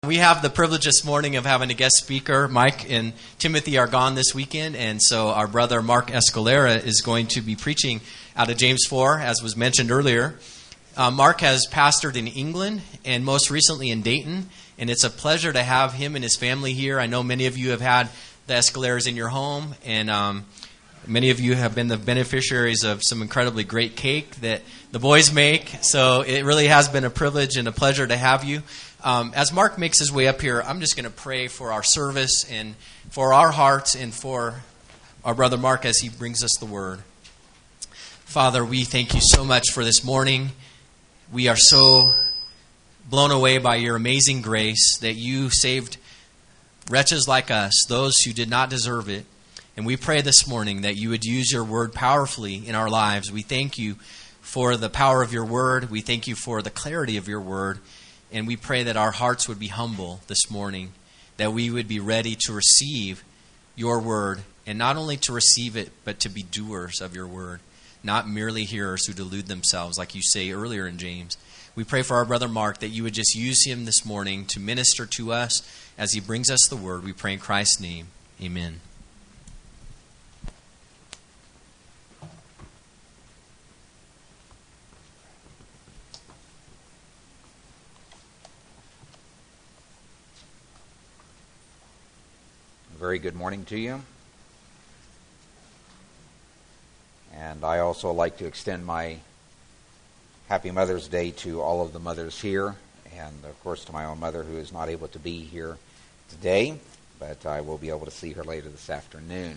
We have the privilege this morning of having a guest speaker. Mike and Timothy are gone this weekend, and so our brother Mark Escalera is going to be preaching out of James 4, as was mentioned earlier. Mark has pastored in England and most recently in Dayton, and it's a pleasure to have him and his family here. I know many of you have had the Escaleras in your home, and many of you have been the beneficiaries of some incredibly great cake that the boys make, so it really has been a privilege and a pleasure to have you. As Mark makes his way up here, I'm just going to pray for our service and for our hearts and for our brother Mark as he brings us the word. Father, we thank you so much for this morning. We are so blown away by your amazing grace that you saved wretches like us, those who did not deserve it. And we pray this morning that you would use your word powerfully in our lives. We thank you for the power of your word. We thank you for the clarity of your word. And we pray that our hearts would be humble this morning, that we would be ready to receive your word, and not only to receive it, but to be doers of your word, not merely hearers who delude themselves, like you say earlier in James. We pray for our brother Mark that you would just use him this morning to minister to us as he brings us the word. We pray in Christ's name. Amen. Very good morning to you. And I also like to extend my Happy Mother's Day to all of the mothers here, and of course to my own mother who is not able to be here today, but I will be able to see her later this afternoon.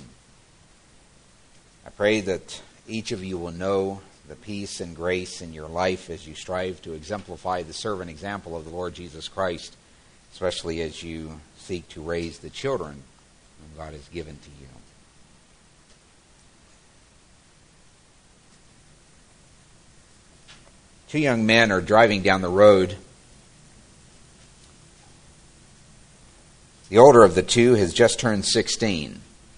I pray that each of you will know the peace and grace in your life as you strive to exemplify the servant example of the Lord Jesus Christ, especially as you seek to raise the children God has given to you. Two young men are driving down the road. The older of the two has just turned 16.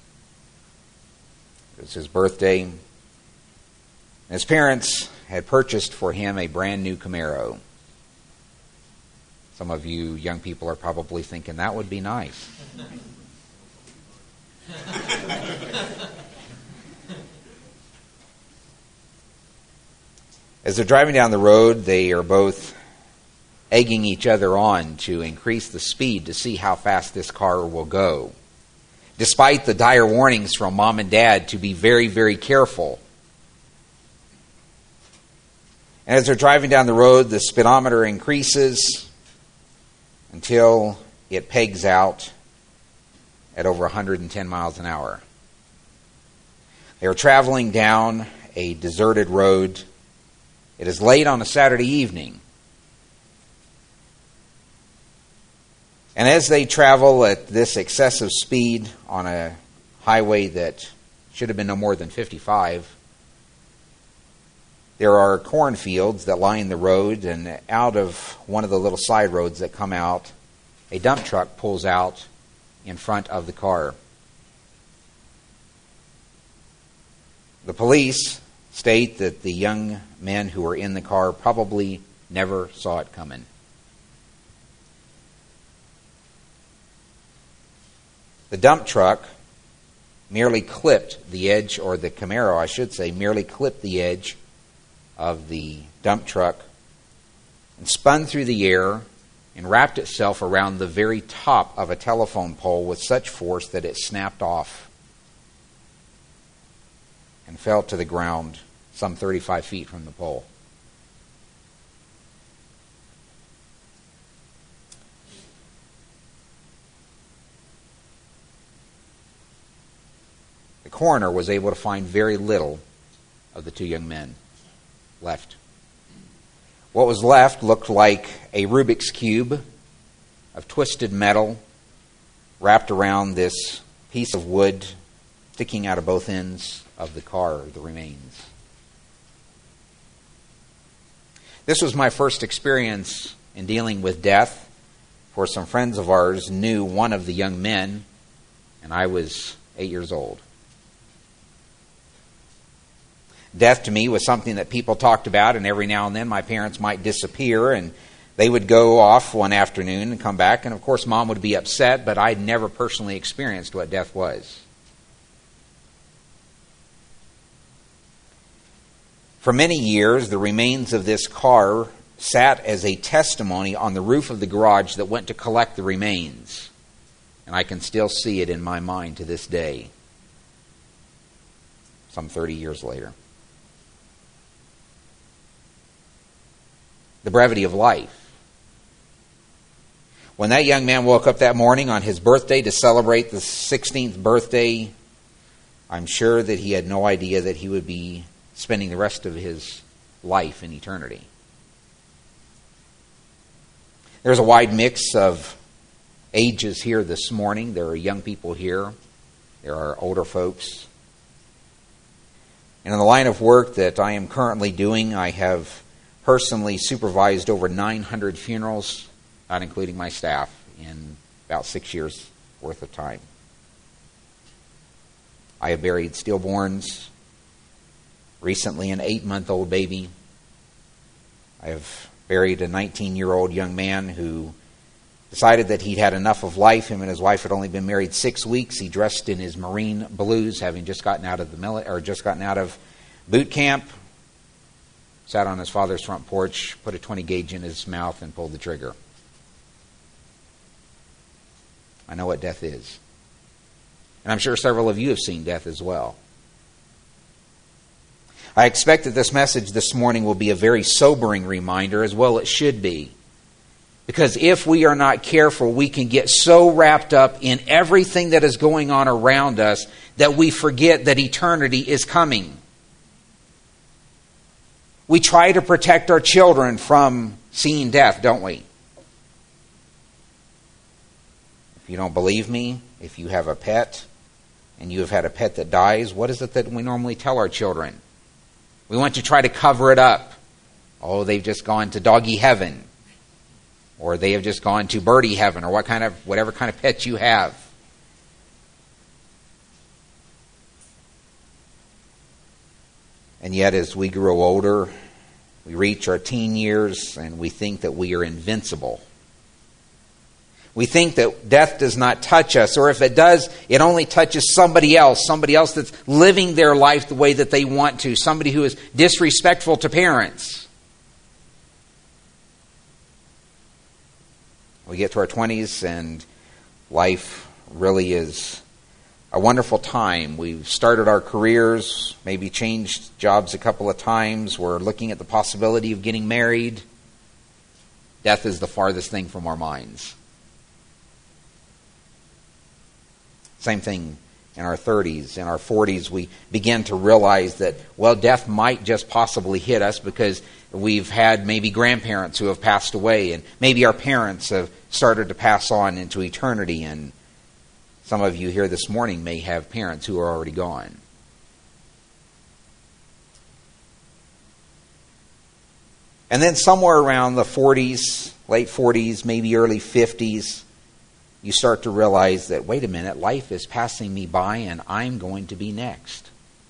It was his birthday. His parents had purchased for him a brand new Camaro. Some of you young people are probably thinking that would be nice. As they're driving down the road, they are both egging each other on to increase the speed to see how fast this car will go, despite the dire warnings from mom and dad to be very, very careful. And as they're driving down the road, the speedometer increases until it pegs out at over 110 miles an hour. They are traveling down a deserted road. It is late on a Saturday evening. And as they travel at this excessive speed on a highway that should have been no more than 55, there are cornfields that line the road, and out of one of the little side roads that come out, a dump truck pulls out in front of the car. The police state that the young men who were in the car probably never saw it coming. The dump truck merely clipped the edge, or the Camaro, I should say, merely clipped the edge of the dump truck and spun through the air and wrapped itself around the very top of a telephone pole with such force that it snapped off and fell to the ground some 35 feet from the pole. The coroner was able to find very little of the two young men left. What was left looked like a Rubik's Cube of twisted metal wrapped around this piece of wood sticking out of both ends of the car, the remains. This was my first experience in dealing with death, for some friends of ours knew one of the young men, and I was 8 years old. Death to me was something that people talked about, and every now and then my parents might disappear, and They would go off one afternoon and come back, and of course Mom would be upset, but I'd never personally experienced what death was. For many years, the remains of this car sat as a testimony on the roof of the garage that went to collect the remains. And I can still see it in my mind to this day, some 30 years later. The brevity of life. When that young man woke up that morning on his birthday to celebrate the 16th birthday, I'm sure that he had no idea that he would be spending the rest of his life in eternity. There's a wide mix of ages here this morning. There are young people here. There are older folks. And in the line of work that I am currently doing, I have personally supervised over 900 funerals, not including my staff, in about 6 years worth of time. I have buried stillborns, recently an 8-month-old baby. I have buried a 19-year-old young man who decided that he'd had enough of life. Him and his wife had only been married 6 weeks. He dressed in his Marine blues, having just gotten out of boot camp, sat on his father's front porch, put a 20 gauge in his mouth, and pulled the trigger. I know what death is. And I'm sure several of you have seen death as well. I expect that this message this morning will be a very sobering reminder, as well it should be. Because if we are not careful, we can get so wrapped up in everything that is going on around us that we forget that eternity is coming. We try to protect our children from seeing death, don't we? If you don't believe me, if you have a pet and you have had a pet that dies, what is it that we normally tell our children? We want to try to cover it up. Oh, they've just gone to doggy heaven. Or they have just gone to birdie heaven, or whatever kind of pet you have. And yet as we grow older, we reach our teen years and we think that we are invincible. We think that death does not touch us, or if it does, it only touches somebody else that's living their life the way that they want to, somebody who is disrespectful to parents. We get to our 20s and life really is a wonderful time. We've started our careers, maybe changed jobs a couple of times. We're looking at the possibility of getting married. Death is the farthest thing from our minds. Same thing in our 30s. In our 40s, we begin to realize that, death might just possibly hit us because we've had maybe grandparents who have passed away, and maybe our parents have started to pass on into eternity, and some of you here this morning may have parents who are already gone. And then somewhere around the 40s, late 40s, maybe early 50s, you start to realize that, wait a minute, life is passing me by and I'm going to be next.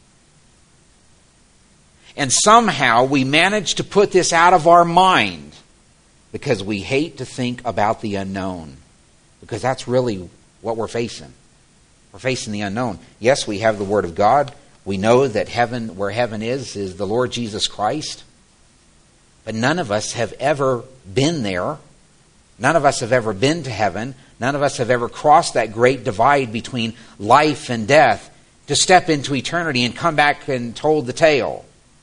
And somehow we manage to put this out of our mind because we hate to think about the unknown. Because that's really what we're facing. We're facing the unknown. Yes, we have the Word of God. We know that heaven, where heaven is the Lord Jesus Christ. But none of us have ever been there. None of us have ever been to heaven. None of us have ever crossed that great divide between life and death to step into eternity and come back and told the tale.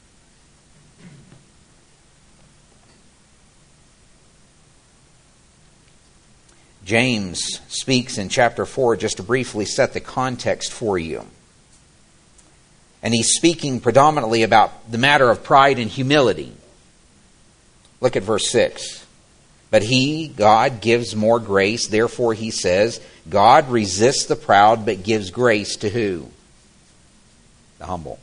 James speaks in chapter 4, just to briefly set the context for you. And he's speaking predominantly about the matter of pride and humility. Look at verse 6. But he, God, gives more grace. Therefore, he says, God resists the proud, but gives grace to who? The humble.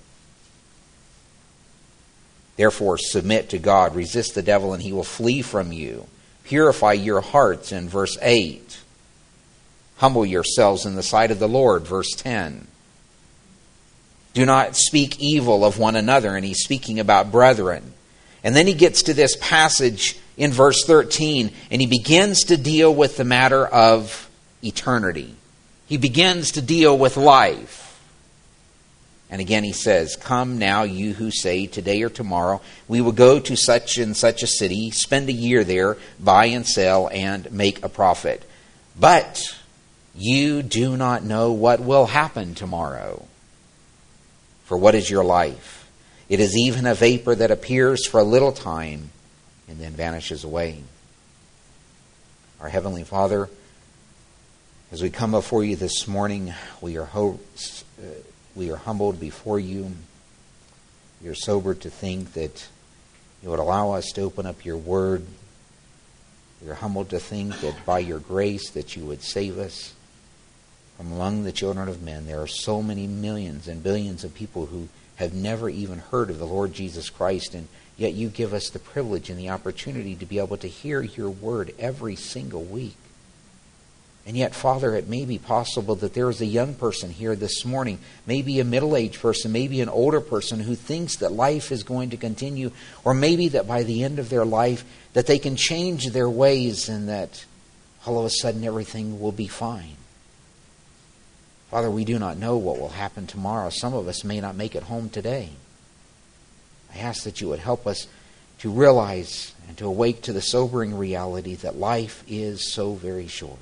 Therefore, submit to God. Resist the devil, and he will flee from you. Purify your hearts, in verse 8. Humble yourselves in the sight of the Lord, verse 10. Do not speak evil of one another, and he's speaking about brethren. And then he gets to this passage in verse 13, and he begins to deal with the matter of eternity. He begins to deal with life. And again he says, "Come now, you who say, today or tomorrow, we will go to such and such a city, spend a year there, buy and sell, and make a profit. But you do not know what will happen tomorrow. For what is your life? It is even a vapor that appears for a little time and then vanishes away." Our Heavenly Father, as we come before you this morning, we are humbled before you. We are sobered to think that you would allow us to open up your word. We are humbled to think that by your grace that you would save us from among the children of men. There are so many millions and billions of people who have never even heard of the Lord Jesus Christ, and yet you give us the privilege and the opportunity to be able to hear your word every single week. And yet, Father, it may be possible that there is a young person here this morning, maybe a middle-aged person, maybe an older person who thinks that life is going to continue, or maybe that by the end of their life that they can change their ways and that all of a sudden everything will be fine. Father, we do not know what will happen tomorrow. Some of us may not make it home today. I ask that you would help us to realize and to awake to the sobering reality that life is so very short.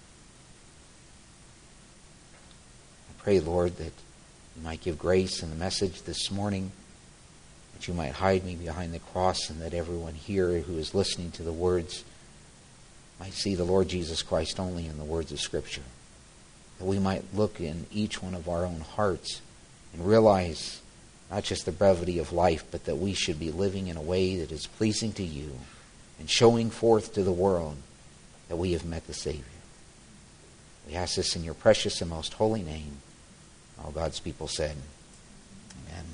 Pray, Lord, that you might give grace in the message this morning, that you might hide me behind the cross, and that everyone here who is listening to the words might see the Lord Jesus Christ only in the words of Scripture. That we might look in each one of our own hearts and realize not just the brevity of life, but that we should be living in a way that is pleasing to you and showing forth to the world that we have met the Savior. We ask this in your precious and most holy name. All God's people said, amen.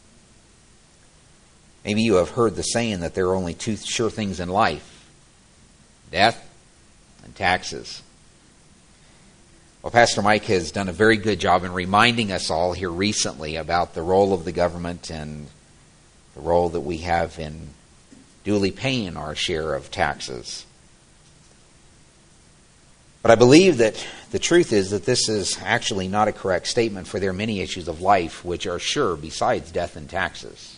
Maybe you have heard the saying that there are only two sure things in life: death and taxes. Well, Pastor Mike has done a very good job in reminding us all here recently about the role of the government and the role that we have in duly paying our share of taxes. But I believe that the truth is that this is actually not a correct statement, for there are many issues of life which are sure besides death and taxes.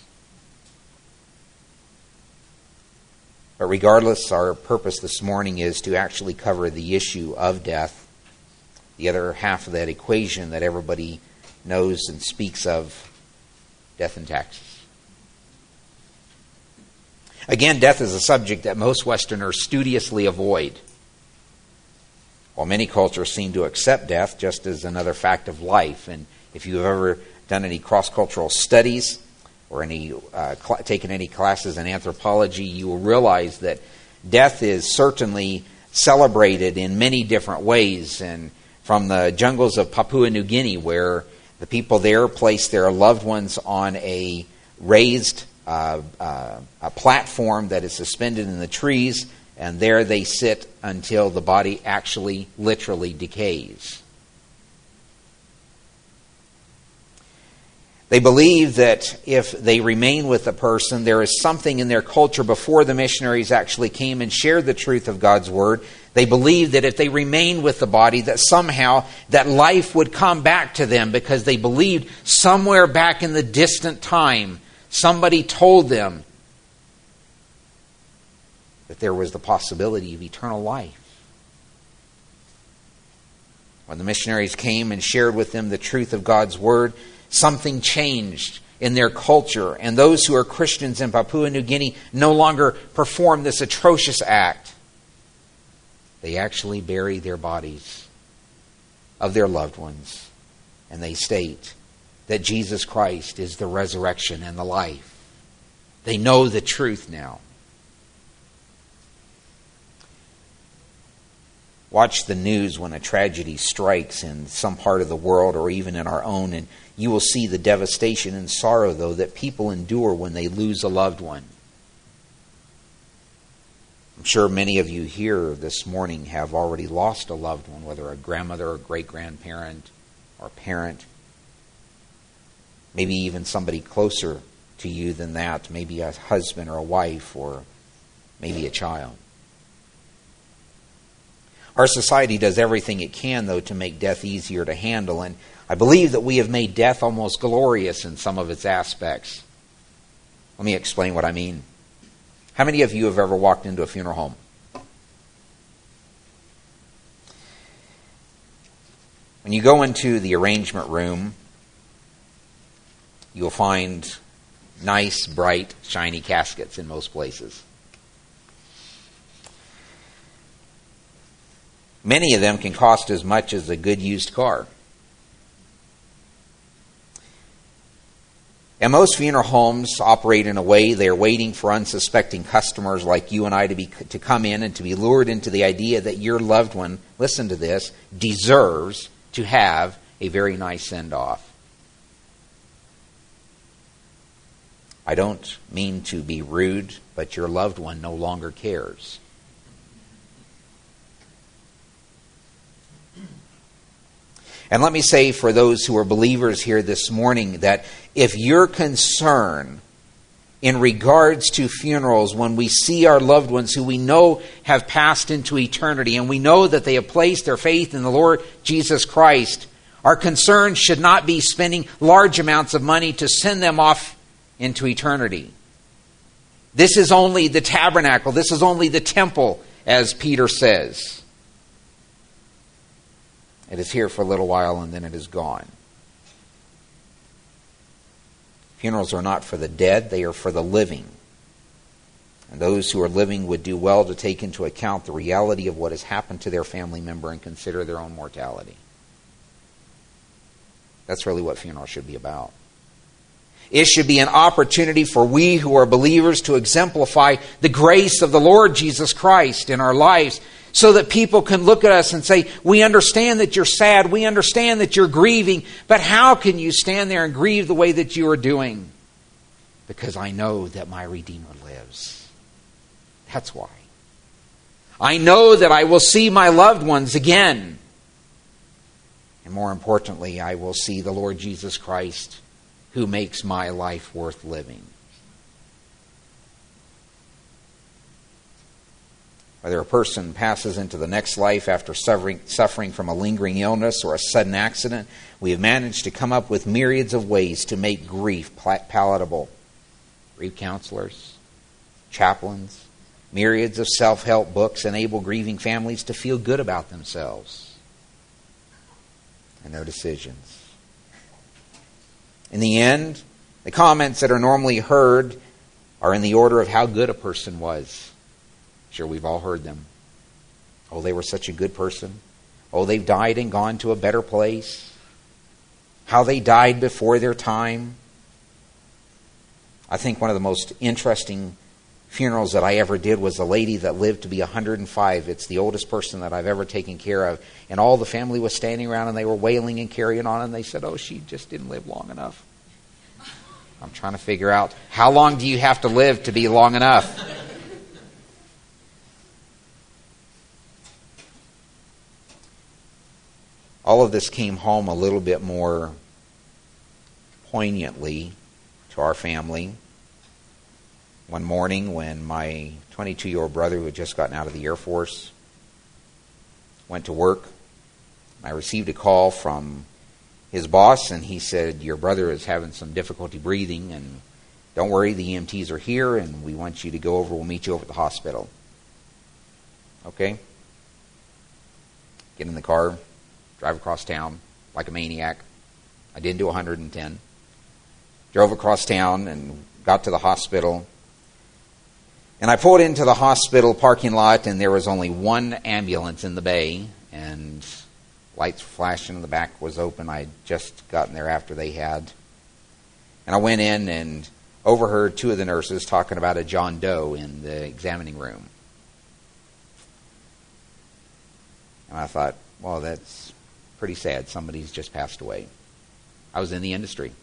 But regardless, our purpose this morning is to actually cover the issue of death, the other half of that equation that everybody knows and speaks of, death and taxes. Again, death is a subject that most Westerners studiously avoid, while many cultures seem to accept death just as another fact of life. And if you've ever done any cross-cultural studies or taken any classes in anthropology, you will realize that death is certainly celebrated in many different ways. And from the jungles of Papua New Guinea, where the people there place their loved ones on a raised a platform that is suspended in the trees, and there they sit until the body actually literally decays. They believe that if they remain with the person, there is something in their culture before the missionaries actually came and shared the truth of God's Word. They believed that if they remained with the body, that somehow that life would come back to them, because they believed somewhere back in the distant time, somebody told them that there was the possibility of eternal life. When the missionaries came and shared with them the truth of God's Word, something changed in their culture, and those who are Christians in Papua New Guinea no longer perform this atrocious act. They actually bury their bodies of their loved ones, and they state that Jesus Christ is the resurrection and the life. They know the truth now. Watch the news when a tragedy strikes in some part of the world or even in our own, and you will see the devastation and sorrow, though, that people endure when they lose a loved one. I'm sure many of you here this morning have already lost a loved one, whether a grandmother or great-grandparent or parent. Maybe even somebody closer to you than that, maybe a husband or a wife, or maybe a child. Our society does everything it can, though, to make death easier to handle, and I believe that we have made death almost glorious in some of its aspects. Let me explain what I mean. How many of you have ever walked into a funeral home? When you go into the arrangement room, you'll find nice, bright, shiny caskets in most places. Many of them can cost as much as a good used car. And most funeral homes operate in a way they are waiting for unsuspecting customers like you and I to come in and to be lured into the idea that your loved one, listen to this, deserves to have a very nice send-off. I don't mean to be rude, but your loved one no longer cares. And let me say for those who are believers here this morning that if your concern in regards to funerals, when we see our loved ones who we know have passed into eternity and we know that they have placed their faith in the Lord Jesus Christ, our concern should not be spending large amounts of money to send them off into eternity. This is only the tabernacle. This is only the temple, as Peter says. It is here for a little while and then it is gone. Funerals are not for the dead, they are for the living. And those who are living would do well to take into account the reality of what has happened to their family member and consider their own mortality. That's really what funerals should be about. It should be an opportunity for we who are believers to exemplify the grace of the Lord Jesus Christ in our lives, so that people can look at us and say, we understand that you're sad, we understand that you're grieving, but how can you stand there and grieve the way that you are doing? Because I know that my Redeemer lives. That's why. I know that I will see my loved ones again. And more importantly, I will see the Lord Jesus Christ, who makes my life worth living. Whether a person passes into the next life after suffering from a lingering illness or a sudden accident, we have managed to come up with myriads of ways to make grief palatable. Grief counselors, chaplains, myriads of self-help books enable grieving families to feel good about themselves and their decisions. In the end, the comments that are normally heard are in the order of how good a person was. Sure, we've all heard them. Oh, they were such a good person. Oh, they've died and gone to a better place. How they died before their time. I think one of the most interesting funerals that I ever did was a lady that lived to be 105. It's the oldest person that I've ever taken care of. And all the family was standing around and they were wailing and carrying on. And they said, oh, she just didn't live long enough. I'm trying to figure out, how long do you have to live to be long enough? All of this came home a little bit more poignantly to our family one morning when my 22-year-old brother, who had just gotten out of the Air Force, went to work. I received a call from his boss, and he said, your brother is having some difficulty breathing, and don't worry, the EMTs are here, and we want you to go over. We'll meet you over at the hospital. Okay? Get in the car. Drive across town like a maniac. I didn't do 110. Drove across town and got to the hospital. And I pulled into the hospital parking lot, and there was only one ambulance in the bay, and lights flashing, the back was open. I had just gotten there after they had. And I went in and overheard two of the nurses talking about a John Doe in the examining room. And I thought, well, that's pretty sad. Somebody's just passed away. I was in the industry.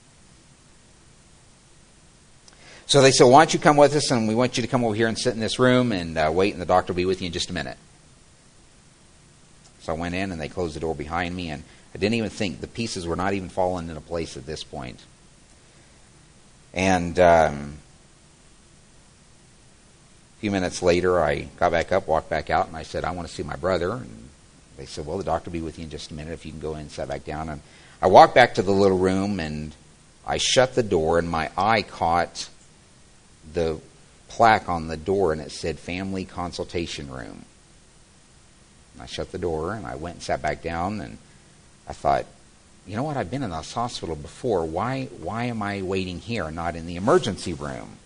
So they said, why don't you come with us, and we want you to come over here and sit in this room and wait, and the doctor will be with you in just a minute. So I went in, and they closed the door behind me, and I didn't even think. The pieces were not even falling into place at this point. And a few minutes later, I got back up, walked back out, and I said, I want to see my brother. And they said, well, the doctor will be with you in just a minute if you can go in and sit back down. And I walked back to the little room, and I shut the door, and my eye caught the plaque on the door, and it said Family Consultation Room. And I shut the door, and I went and sat back down, and I thought, you know what, I've been in this hospital before. Why am I waiting here, not in the emergency room?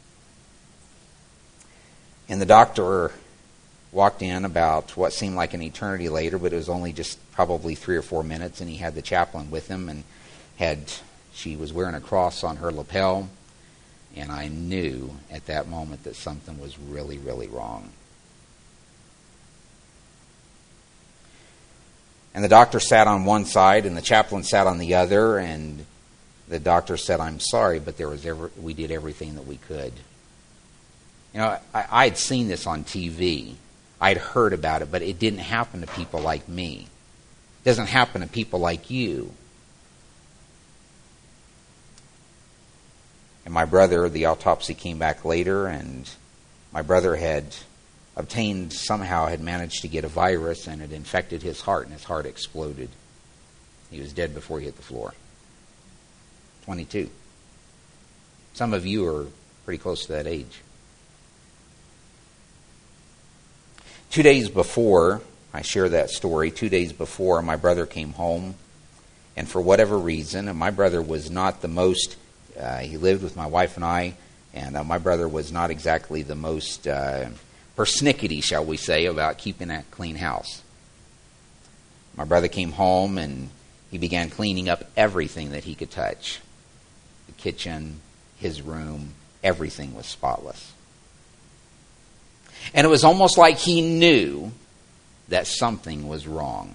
And the doctor walked in about what seemed like an eternity later, but it was only just probably 3 or 4 minutes, and he had the chaplain with him, and she was wearing a cross on her lapel, and I knew at that moment that something was really, really wrong. And the doctor sat on one side, and the chaplain sat on the other, and the doctor said, I'm sorry, but we did everything that we could. You know, I had seen this on TV. I'd heard about it, but it didn't happen to people like me. It doesn't happen to people like you. And my brother, the autopsy came back later, and my brother had managed to get a virus, and it infected his heart, and his heart exploded. He was dead before he hit the floor. 22. Some of you are pretty close to that age. 2 days before I share that story, 2 days before, my brother came home, and for whatever reason, and my brother was not the most, he lived with my wife and I, and my brother was not exactly the most persnickety, shall we say, about keeping a clean house. My brother came home, and he began cleaning up everything that he could touch. The kitchen, his room, everything was spotless. And it was almost like he knew that something was wrong.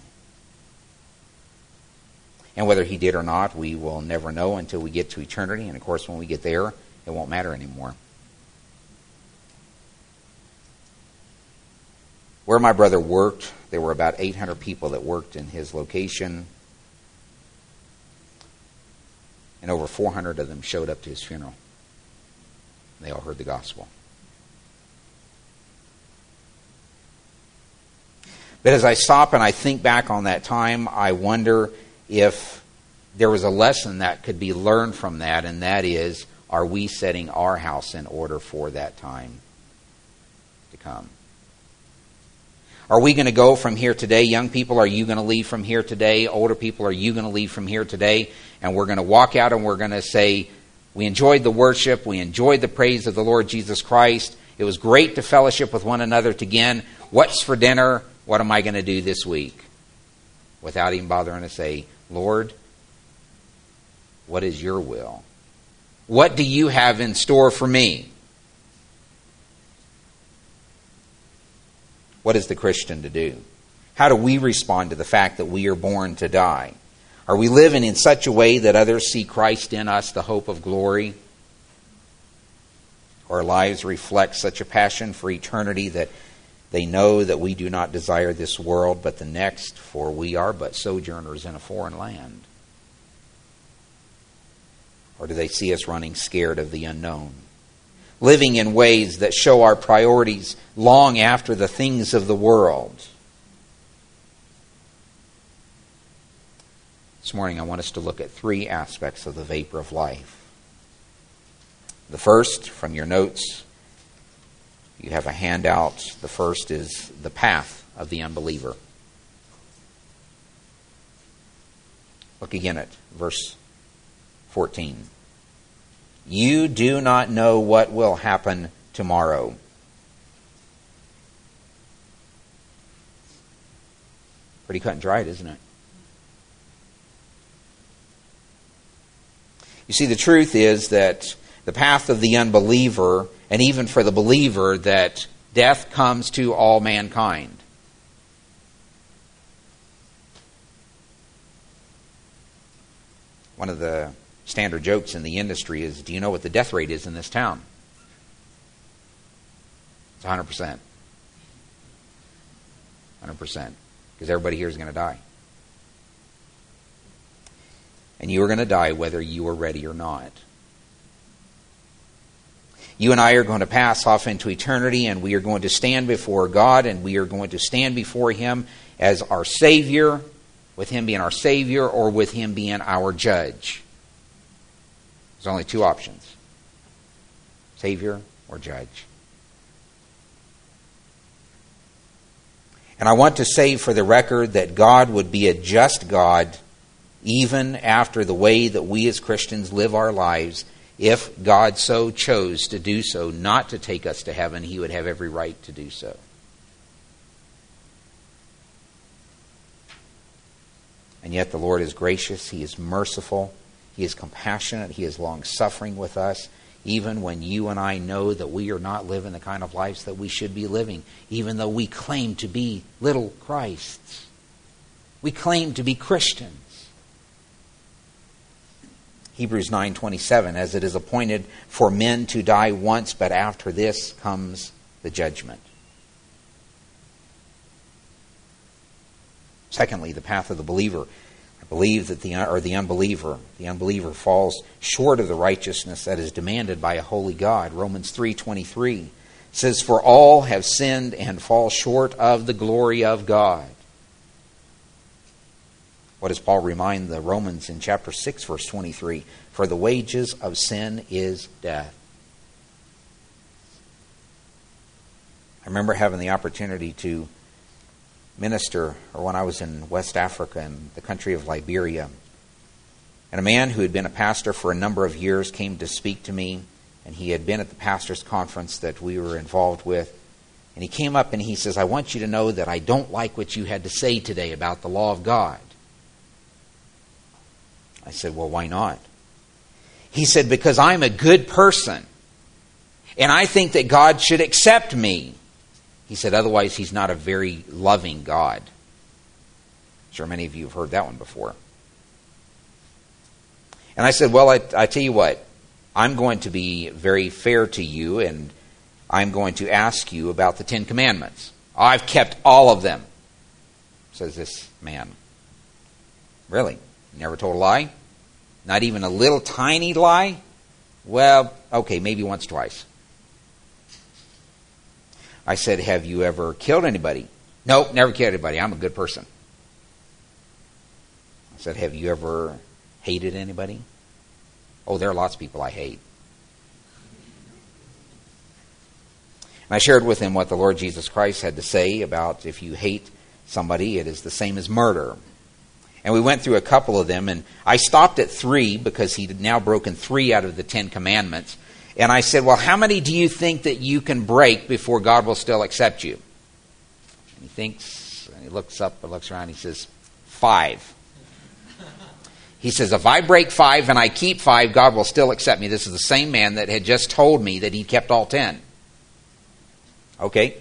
And whether he did or not, we will never know until we get to eternity. And of course, when we get there, it won't matter anymore. Where my brother worked, there were about 800 people that worked in his location. And over 400 of them showed up to his funeral. They all heard the gospel. But as I stop and I think back on that time, I wonder if there was a lesson that could be learned from that, and that is, are we setting our house in order for that time to come? Are we going to go from here today? Young people, are you going to leave from here today? Older people, are you going to leave from here today? And we're going to walk out and we're going to say, we enjoyed the worship, we enjoyed the praise of the Lord Jesus Christ. It was great to fellowship with one another again. What's for dinner? What am I going to do this week? Without even bothering to say, Lord, what is your will? What do you have in store for me? What is the Christian to do? How do we respond to the fact that we are born to die? Are we living in such a way that others see Christ in us, the hope of glory? Our lives reflect such a passion for eternity that they know that we do not desire this world, but the next, for we are but sojourners in a foreign land. Or do they see us running scared of the unknown? Living in ways that show our priorities long after the things of the world. This morning I want us to look at 3 aspects of the vapor of life. The first, from your notes, you have a handout. The first is the path of the unbeliever. Look again at verse 14. You do not know what will happen tomorrow. Pretty cut and dried, isn't it? You see, the truth is that the path of the unbeliever, and even for the believer, that death comes to all mankind. One of the standard jokes in the industry is, do you know what the death rate is in this town? It's 100%. 100%. Because everybody here is going to die. And you are going to die whether you are ready or not. You and I are going to pass off into eternity, and we are going to stand before God, and we are going to stand before Him as our Savior, with Him being our Savior, or with Him being our judge. There's only two options: Savior or judge. And I want to say for the record that God would be a just God even after the way that we as Christians live our lives. If God so chose to do so, not to take us to heaven, He would have every right to do so. And yet the Lord is gracious, He is merciful, He is compassionate, He is long-suffering with us, even when you and I know that we are not living the kind of lives that we should be living, even though we claim to be little Christs. We claim to be Christians. Hebrews 9:27, as it is appointed for men to die once, but after this comes the judgment. Secondly, the path of the believer. I believe that the unbeliever falls short of the righteousness that is demanded by a holy God. Romans 3:23 says, "For all have sinned and fall short of the glory of God." What does Paul remind the Romans in chapter 6, verse 23? "For the wages of sin is death." I remember having the opportunity to minister, or when I was in West Africa in the country of Liberia. And a man who had been a pastor for a number of years came to speak to me, and he had been at the pastor's conference that we were involved with. And he came up and he says, "I want you to know that I don't like what you had to say today about the law of God." I said, "Well, why not?" He said, "Because I'm a good person, and I think that God should accept me." He said, "Otherwise, He's not a very loving God." I'm sure many of you have heard that one before. And I said, "Well, I tell you what, I'm going to be very fair to you, and I'm going to ask you about the 10 Commandments. I've kept all of them," says this man. "Really? Never told a lie? Not even a little tiny lie?" "Well, okay, maybe once, twice." I said, "Have you ever killed anybody?" "Nope, never killed anybody. I'm a good person." I said, "Have you ever hated anybody?" "Oh, there are lots of people I hate." And I shared with him what the Lord Jesus Christ had to say about if you hate somebody, it is the same as murder. And we went through a couple of them, and I stopped at 3 because he'd now broken 3 out of the 10 Commandments. And I said, "Well, how many do you think that you can break before God will still accept you?" And he thinks, and he looks up and looks around, and he says, 5. He says, "If I break 5 and I keep 5, God will still accept me." This is the same man that had just told me that he kept all 10. Okay.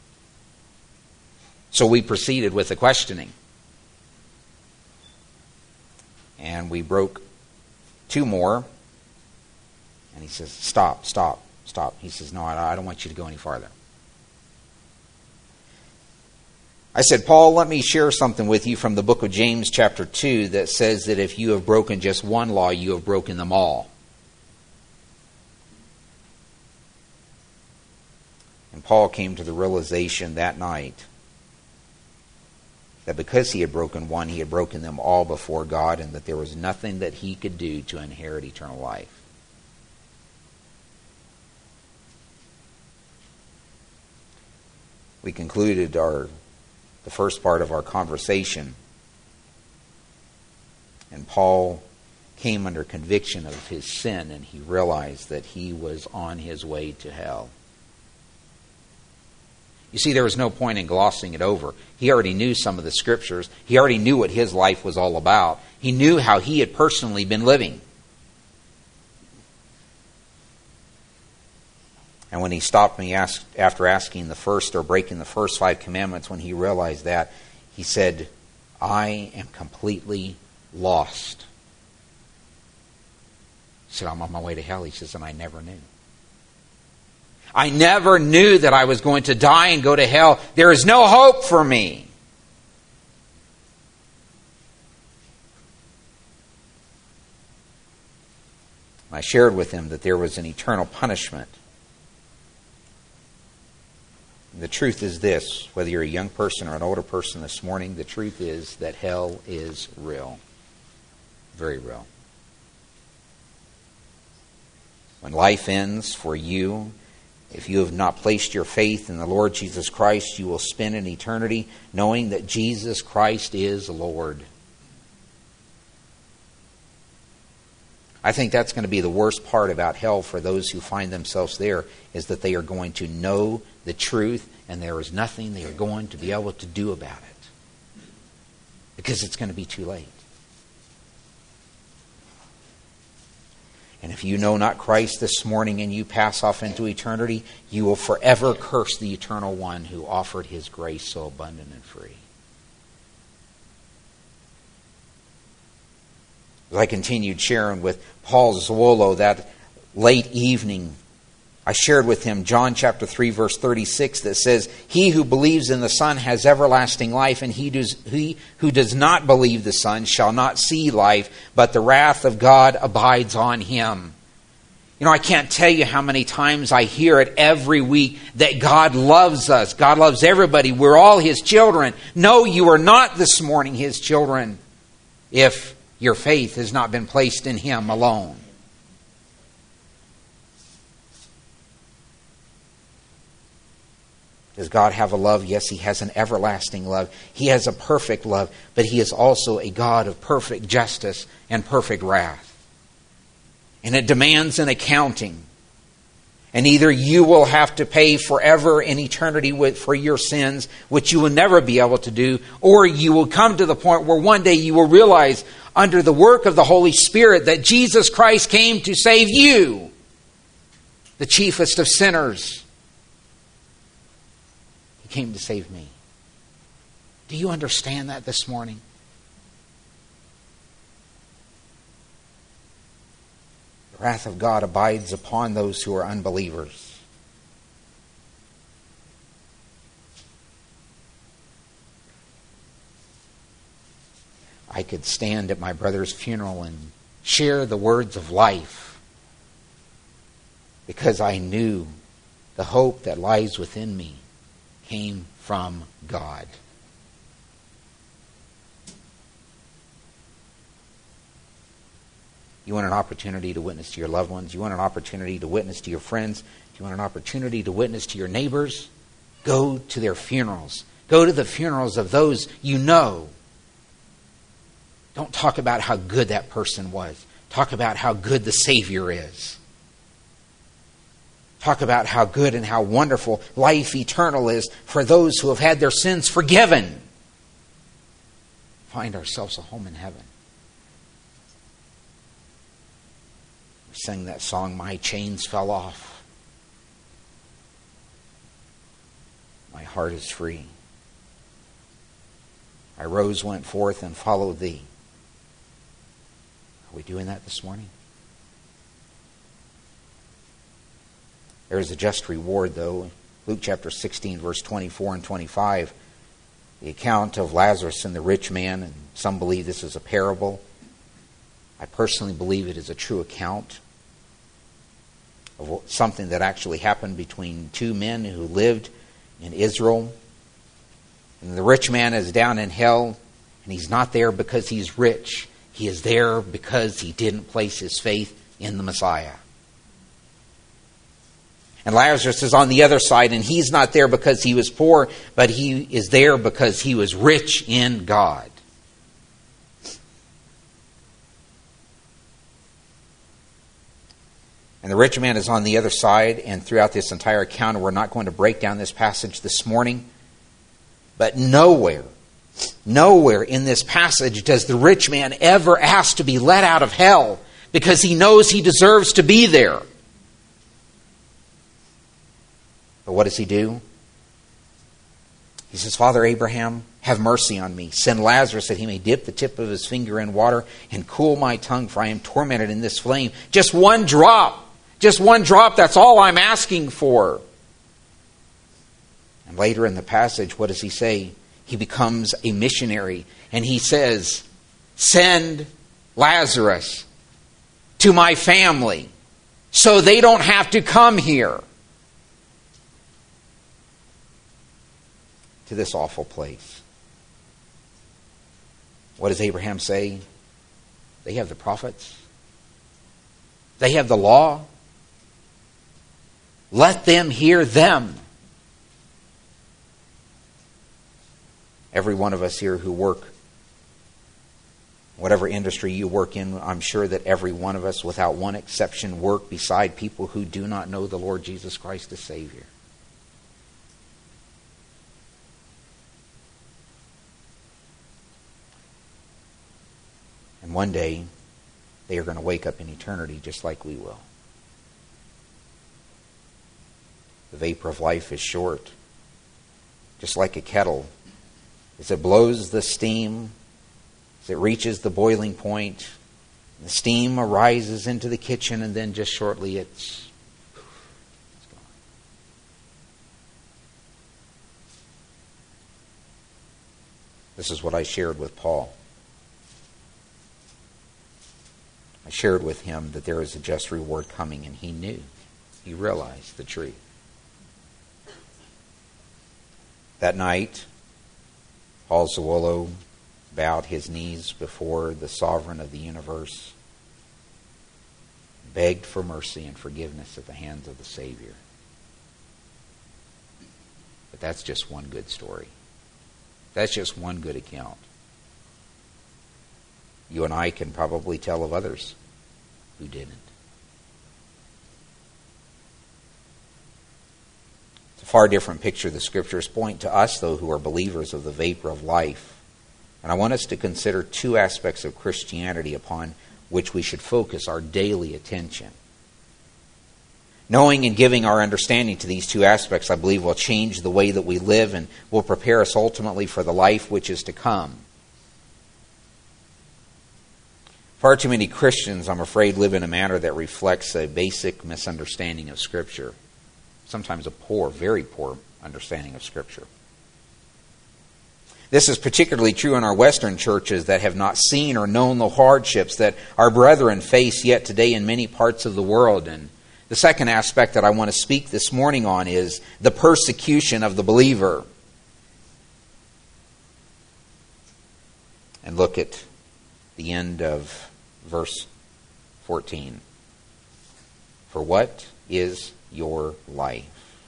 So we proceeded with the questioning. And we broke 2 more. And he says, stop. He says, "No, I don't want you to go any farther." I said, "Paul, let me share something with you from the book of James chapter 2 that says that if you have broken just one law, you have broken them all." And Paul came to the realization that night that because he had broken one, he had broken them all before God, and that there was nothing that he could do to inherit eternal life. We concluded the first part of our conversation, and Paul came under conviction of his sin, and he realized that he was on his way to hell. You see, there was no point in glossing it over. He already knew some of the scriptures. He already knew what his life was all about. He knew how he had personally been living. And when he stopped me after asking the first or breaking the first 5 commandments, when he realized that, he said, "I am completely lost." He said, "I'm on my way to hell." He says, "And I never knew. I never knew that I was going to die and go to hell. There is no hope for me." I shared with him that there was an eternal punishment The truth is this, whether you're a young person or an older person this morning, the truth is that hell is real. Very real. When life ends for you, if you have not placed your faith in the Lord Jesus Christ, you will spend an eternity knowing that Jesus Christ is Lord. I think that's going to be the worst part about hell for those who find themselves there, is that they are going to know the truth and there is nothing they are going to be able to do about it. Because it's going to be too late. And if you know not Christ this morning and you pass off into eternity, you will forever curse the Eternal One who offered His grace so abundant and free. As I continued sharing with Paul Zwolo that late evening, I shared with him John chapter 3 verse 36 that says, "He who believes in the Son has everlasting life, and he who does not believe the Son shall not see life, but the wrath of God abides on him." You know, I can't tell you how many times I hear it every week that God loves us. God loves everybody. We're all His children. No, you are not this morning His children if your faith has not been placed in Him alone. Does God have a love? Yes, He has an everlasting love. He has a perfect love, but He is also a God of perfect justice and perfect wrath. And it demands an accounting. And either you will have to pay forever in eternity for your sins, which you will never be able to do, or you will come to the point where one day you will realize, under the work of the Holy Spirit, that Jesus Christ came to save you, the chiefest of sinners. He came to save me. Do you understand that this morning? The wrath of God abides upon those who are unbelievers. I could stand at my brother's funeral and share the words of life because I knew the hope that lies within me came from God. You want an opportunity to witness to your loved ones? You want an opportunity to witness to your friends? You want an opportunity to witness to your neighbors? Go to their funerals. Go to the funerals of those you know. Don't talk about how good that person was. Talk about how good the Savior is. Talk about how good and how wonderful life eternal is for those who have had their sins forgiven. Find ourselves a home in heaven. We sang that song, "My Chains Fell Off. My heart is free. I rose, went forth, and followed Thee." Are we doing that this morning? There is a just reward, though. Luke chapter 16, verse 24 and 25. The account of Lazarus and the rich man, and some believe this is a parable. I personally believe it is a true account of something that actually happened between two men who lived in Israel. And the rich man is down in hell, and he's not there because he's rich. He is there because he didn't place his faith in the Messiah. And Lazarus is on the other side, and he's not there because he was poor, but he is there because he was rich in God. And the rich man is on the other side, and throughout this entire account, we're not going to break down this passage this morning, but nowhere in this passage does the rich man ever ask to be let out of hell because he knows he deserves to be there. But what does he do? He says, "Father Abraham, have mercy on me. Send Lazarus that he may dip the tip of his finger in water and cool my tongue, for I am tormented in this flame." Just one drop. Just one drop. That's all I'm asking for. And later in the passage, what does he say? He becomes a missionary. And he says, "Send Lazarus to my family so they don't have to come here." to this awful place. What does Abraham say? They have the prophets. They have the law. Let them hear them. Every one of us here who work, whatever industry you work in, I'm sure that every one of us, without one exception, work beside people who do not know the Lord Jesus Christ as Savior. And one day, they are going to wake up in eternity just like we will. The vapor of life is short. Just like a kettle. As it blows the steam, as it reaches the boiling point, the steam arises into the kitchen, and then just shortly it's gone. This is what I shared with Paul. I shared with him that there is a just reward coming, and he knew. He realized the truth. That night, Paul Zawolo bowed his knees before the sovereign of the universe, begged for mercy and forgiveness at the hands of the Savior. But that's just one good story. That's just one good account. You and I can probably tell of others who didn't. It's a far different picture the Scriptures point to us, though, who are believers of the vapor of life. And I want us to consider two aspects of Christianity upon which we should focus our daily attention. Knowing and giving our understanding to these two aspects, I believe, will change the way that we live and will prepare us ultimately for the life which is to come. Far too many Christians, I'm afraid, live in a manner that reflects a basic misunderstanding of Scripture. Sometimes a poor, very poor understanding of Scripture. This is particularly true in our Western churches that have not seen or known the hardships that our brethren face yet today in many parts of the world. And the second aspect that I want to speak this morning on is the persecution of the believer. And look at the end of verse 14. For what is your life?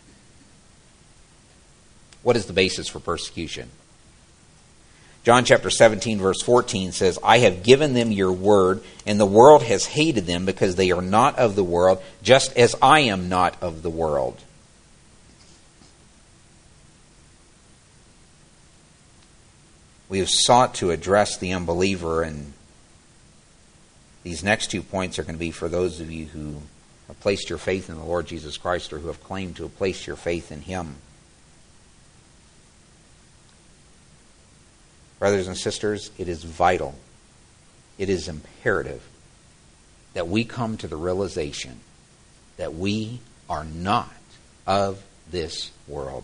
What is the basis for persecution? John chapter 17 verse 14 says, I have given them your word, and the world has hated them because they are not of the world, just as I am not of the world. We have sought to address the unbeliever, and these next 2 points are going to be for those of you who have placed your faith in the Lord Jesus Christ or who have claimed to have placed your faith in Him. Brothers and sisters, it is vital, it is imperative that we come to the realization that we are not of this world.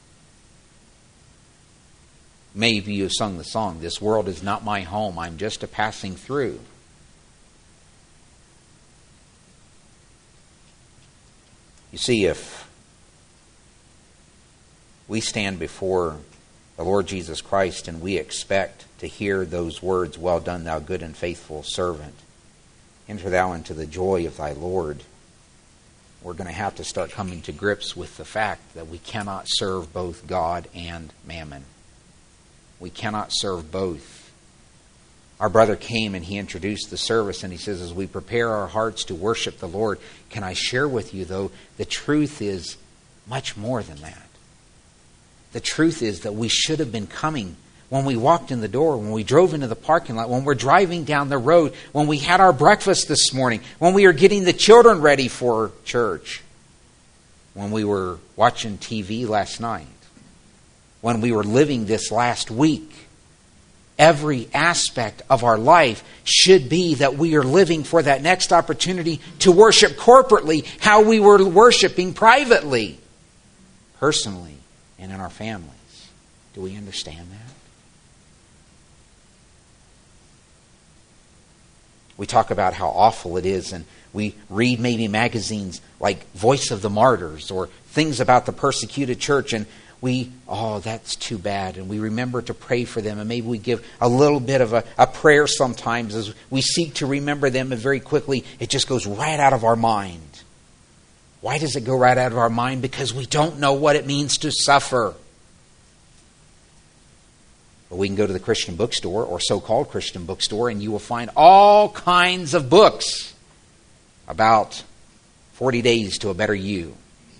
Many of you have sung the song, this world is not my home, I'm just a passing through. You see, if we stand before the Lord Jesus Christ and we expect to hear those words, well done, thou good and faithful servant, enter thou into the joy of thy Lord, we're going to have to start coming to grips with the fact that we cannot serve both God and mammon. We cannot serve both. Our brother came and he introduced the service, and he says, as we prepare our hearts to worship the Lord, can I share with you, though, the truth is much more than that. The truth is that we should have been coming when we walked in the door, when we drove into the parking lot, when we're driving down the road, when we had our breakfast this morning, when we were getting the children ready for church, when we were watching TV last night, when we were living this last week. Every aspect of our life should be that we are living for that next opportunity to worship corporately how we were worshiping privately, personally, and in our families. Do we understand that? We talk about how awful it is, and we read maybe magazines like Voice of the Martyrs or things about the persecuted church, and that's too bad. And we remember to pray for them. And maybe we give a little bit of a prayer sometimes as we seek to remember them. And very quickly, it just goes right out of our mind. Why does it go right out of our mind? Because we don't know what it means to suffer. But we can go to the Christian bookstore, or so-called Christian bookstore, and you will find all kinds of books about 40 Days to a Better You.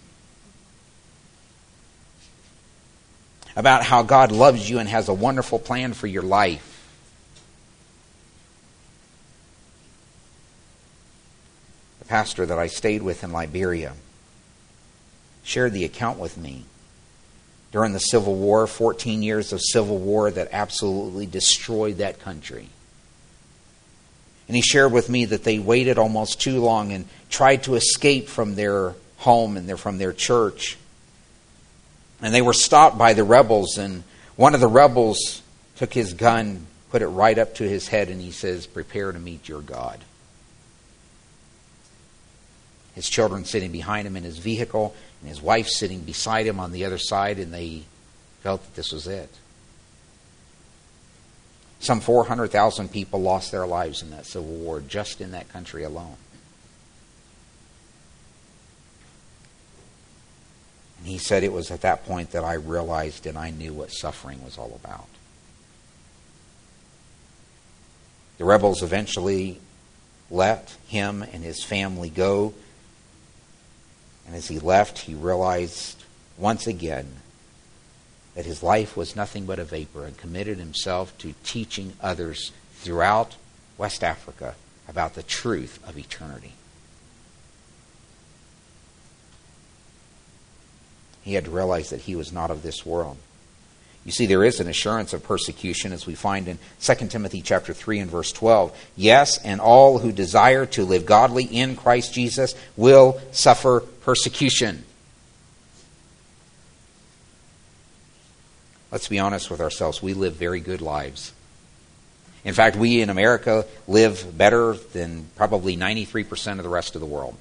About how God loves you and has a wonderful plan for your life. The pastor that I stayed with in Liberia shared the account with me. During the Civil War, 14 years of Civil War that absolutely destroyed that country. And he shared with me that they waited almost too long and tried to escape from their home and from their church. And they were stopped by the rebels, and one of the rebels took his gun, put it right up to his head, and he says, "Prepare to meet your God." His children sitting behind him in his vehicle, and his wife sitting beside him on the other side, and they felt that this was it. Some 400,000 people lost their lives in that Civil War, just in that country alone. And he said it was at that point that I realized and I knew what suffering was all about. The rebels eventually let him and his family go. And as he left, he realized once again that his life was nothing but a vapor, and committed himself to teaching others throughout West Africa about the truth of eternity. He had to realize that he was not of this world. You see, there is an assurance of persecution, as we find in 2 Timothy chapter 3 and verse 12. Yes, and all who desire to live godly in Christ Jesus will suffer persecution. Let's be honest with ourselves. We live very good lives. In fact, we in America live better than probably 93% of the rest of the world.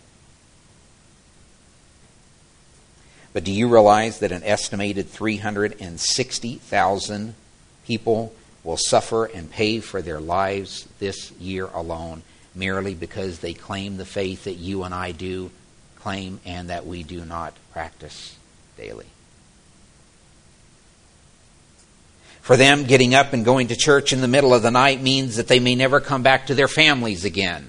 But do you realize that an estimated 360,000 people will suffer and pay for their lives this year alone, merely because they claim the faith that you and I do claim and that we do not practice daily? For them, getting up and going to church in the middle of the night means that they may never come back to their families again.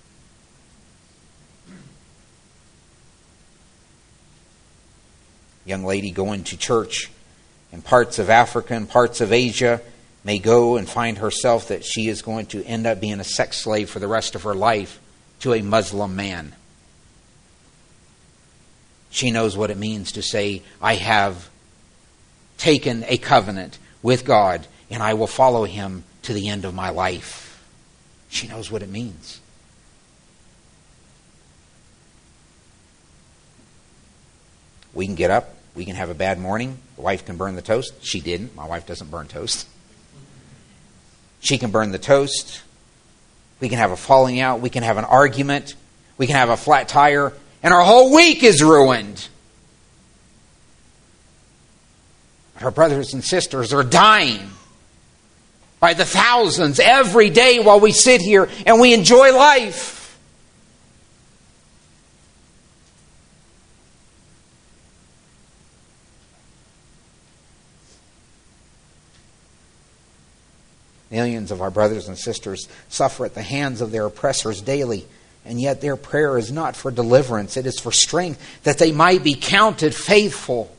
Young lady going to church in parts of Africa and parts of Asia may go and find herself that she is going to end up being a sex slave for the rest of her life to a Muslim man. She knows what it means to say, I have taken a covenant with God and I will follow Him to the end of my life. She knows what it means. We can get up. We can have a bad morning. The wife can burn the toast. She didn't. My wife doesn't burn toast. She can burn the toast. We can have a falling out. We can have an argument. We can have a flat tire. And our whole week is ruined. But our brothers and sisters are dying by the thousands every day while we sit here and we enjoy life. Millions of our brothers and sisters suffer at the hands of their oppressors daily, and yet their prayer is not for deliverance. It is for strength, that they might be counted faithful.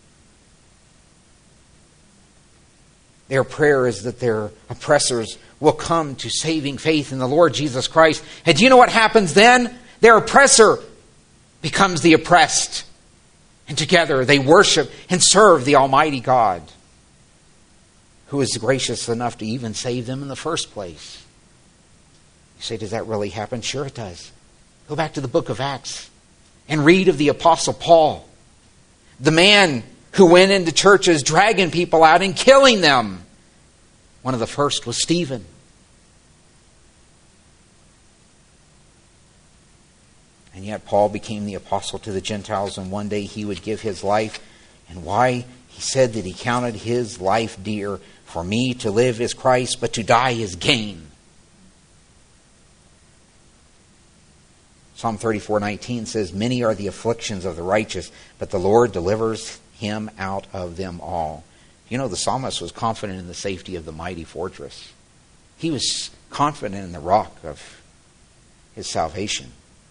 Their prayer is that their oppressors will come to saving faith in the Lord Jesus Christ. And do you know what happens then? Their oppressor becomes the oppressed. And together they worship and serve the Almighty God, who is gracious enough to even save them in the first place. You say, does that really happen? Sure it does. Go back to the book of Acts and read of the Apostle Paul, the man who went into churches dragging people out and killing them. One of the first was Stephen. And yet Paul became the apostle to the Gentiles, and one day he would give his life. And why He said that he counted his life dear. For me to live is Christ, but to die is gain. Psalm 34:19 says, many are the afflictions of the righteous, but the Lord delivers him out of them all. You know, the psalmist was confident in the safety of the mighty fortress. He was confident in the rock of his salvation.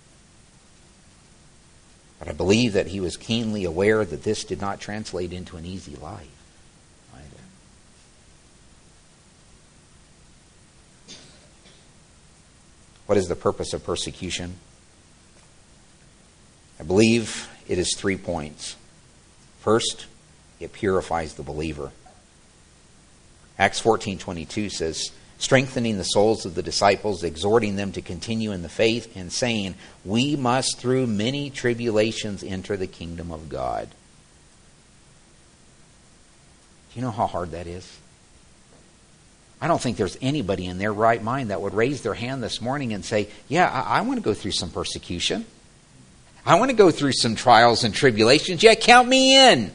But I believe that he was keenly aware that this did not translate into an easy life either. What is the purpose of persecution? I believe it is 3 points. First, it purifies the believer. Acts 14:22 says, strengthening the souls of the disciples, exhorting them to continue in the faith, and saying, we must through many tribulations enter the kingdom of God. Do you know how hard that is? I don't think there's anybody in their right mind that would raise their hand this morning and say, yeah, I want to go through some persecution. I want to go through some trials and tribulations. Yeah, count me in.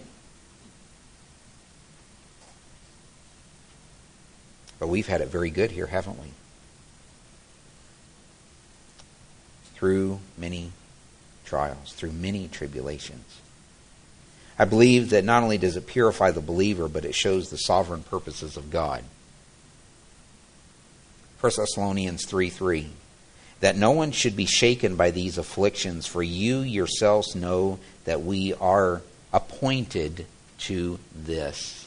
But we've had it very good here, haven't we? Through many trials, through many tribulations. I believe that not only does it purify the believer, but it shows the sovereign purposes of God. 1 Thessalonians 3:3, that no one should be shaken by these afflictions, for you yourselves know that we are appointed to this.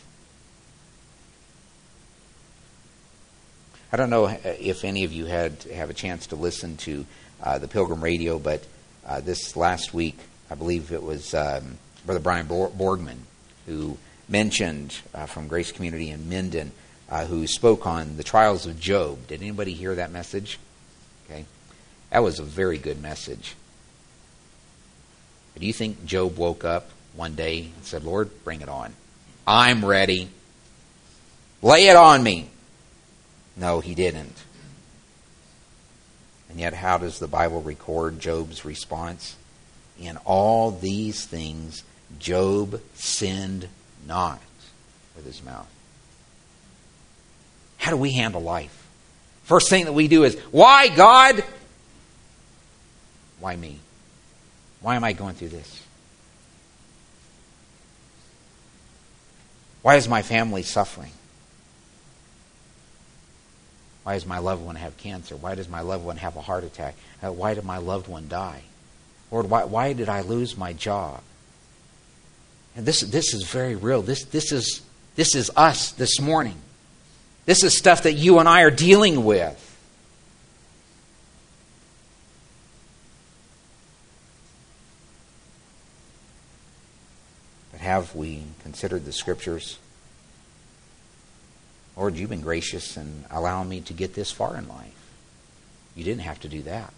I don't know if any of you have a chance to listen to the Pilgrim Radio, but this last week, I believe it was Brother Brian Borgman who mentioned from Grace Community in Minden, who spoke on the trials of Job. Did anybody hear that message? Okay, that was a very good message. Do you think Job woke up one day and said, Lord, bring it on. I'm ready. Lay it on me. No, he didn't. And yet, how does the Bible record Job's response? In all these things, Job sinned not with his mouth. How do we handle life? First thing that we do is, why, God? Why me? Why am I going through this? Why is my family suffering? Why does my loved one have cancer? Why does my loved one have a heart attack? Why did my loved one die? Lord, why did I lose my job? And this is very real. This is us this morning. This is stuff that you and I are dealing with. But have we considered the Scriptures? Lord, you've been gracious in allowing me to get this far in life. You didn't have to do that.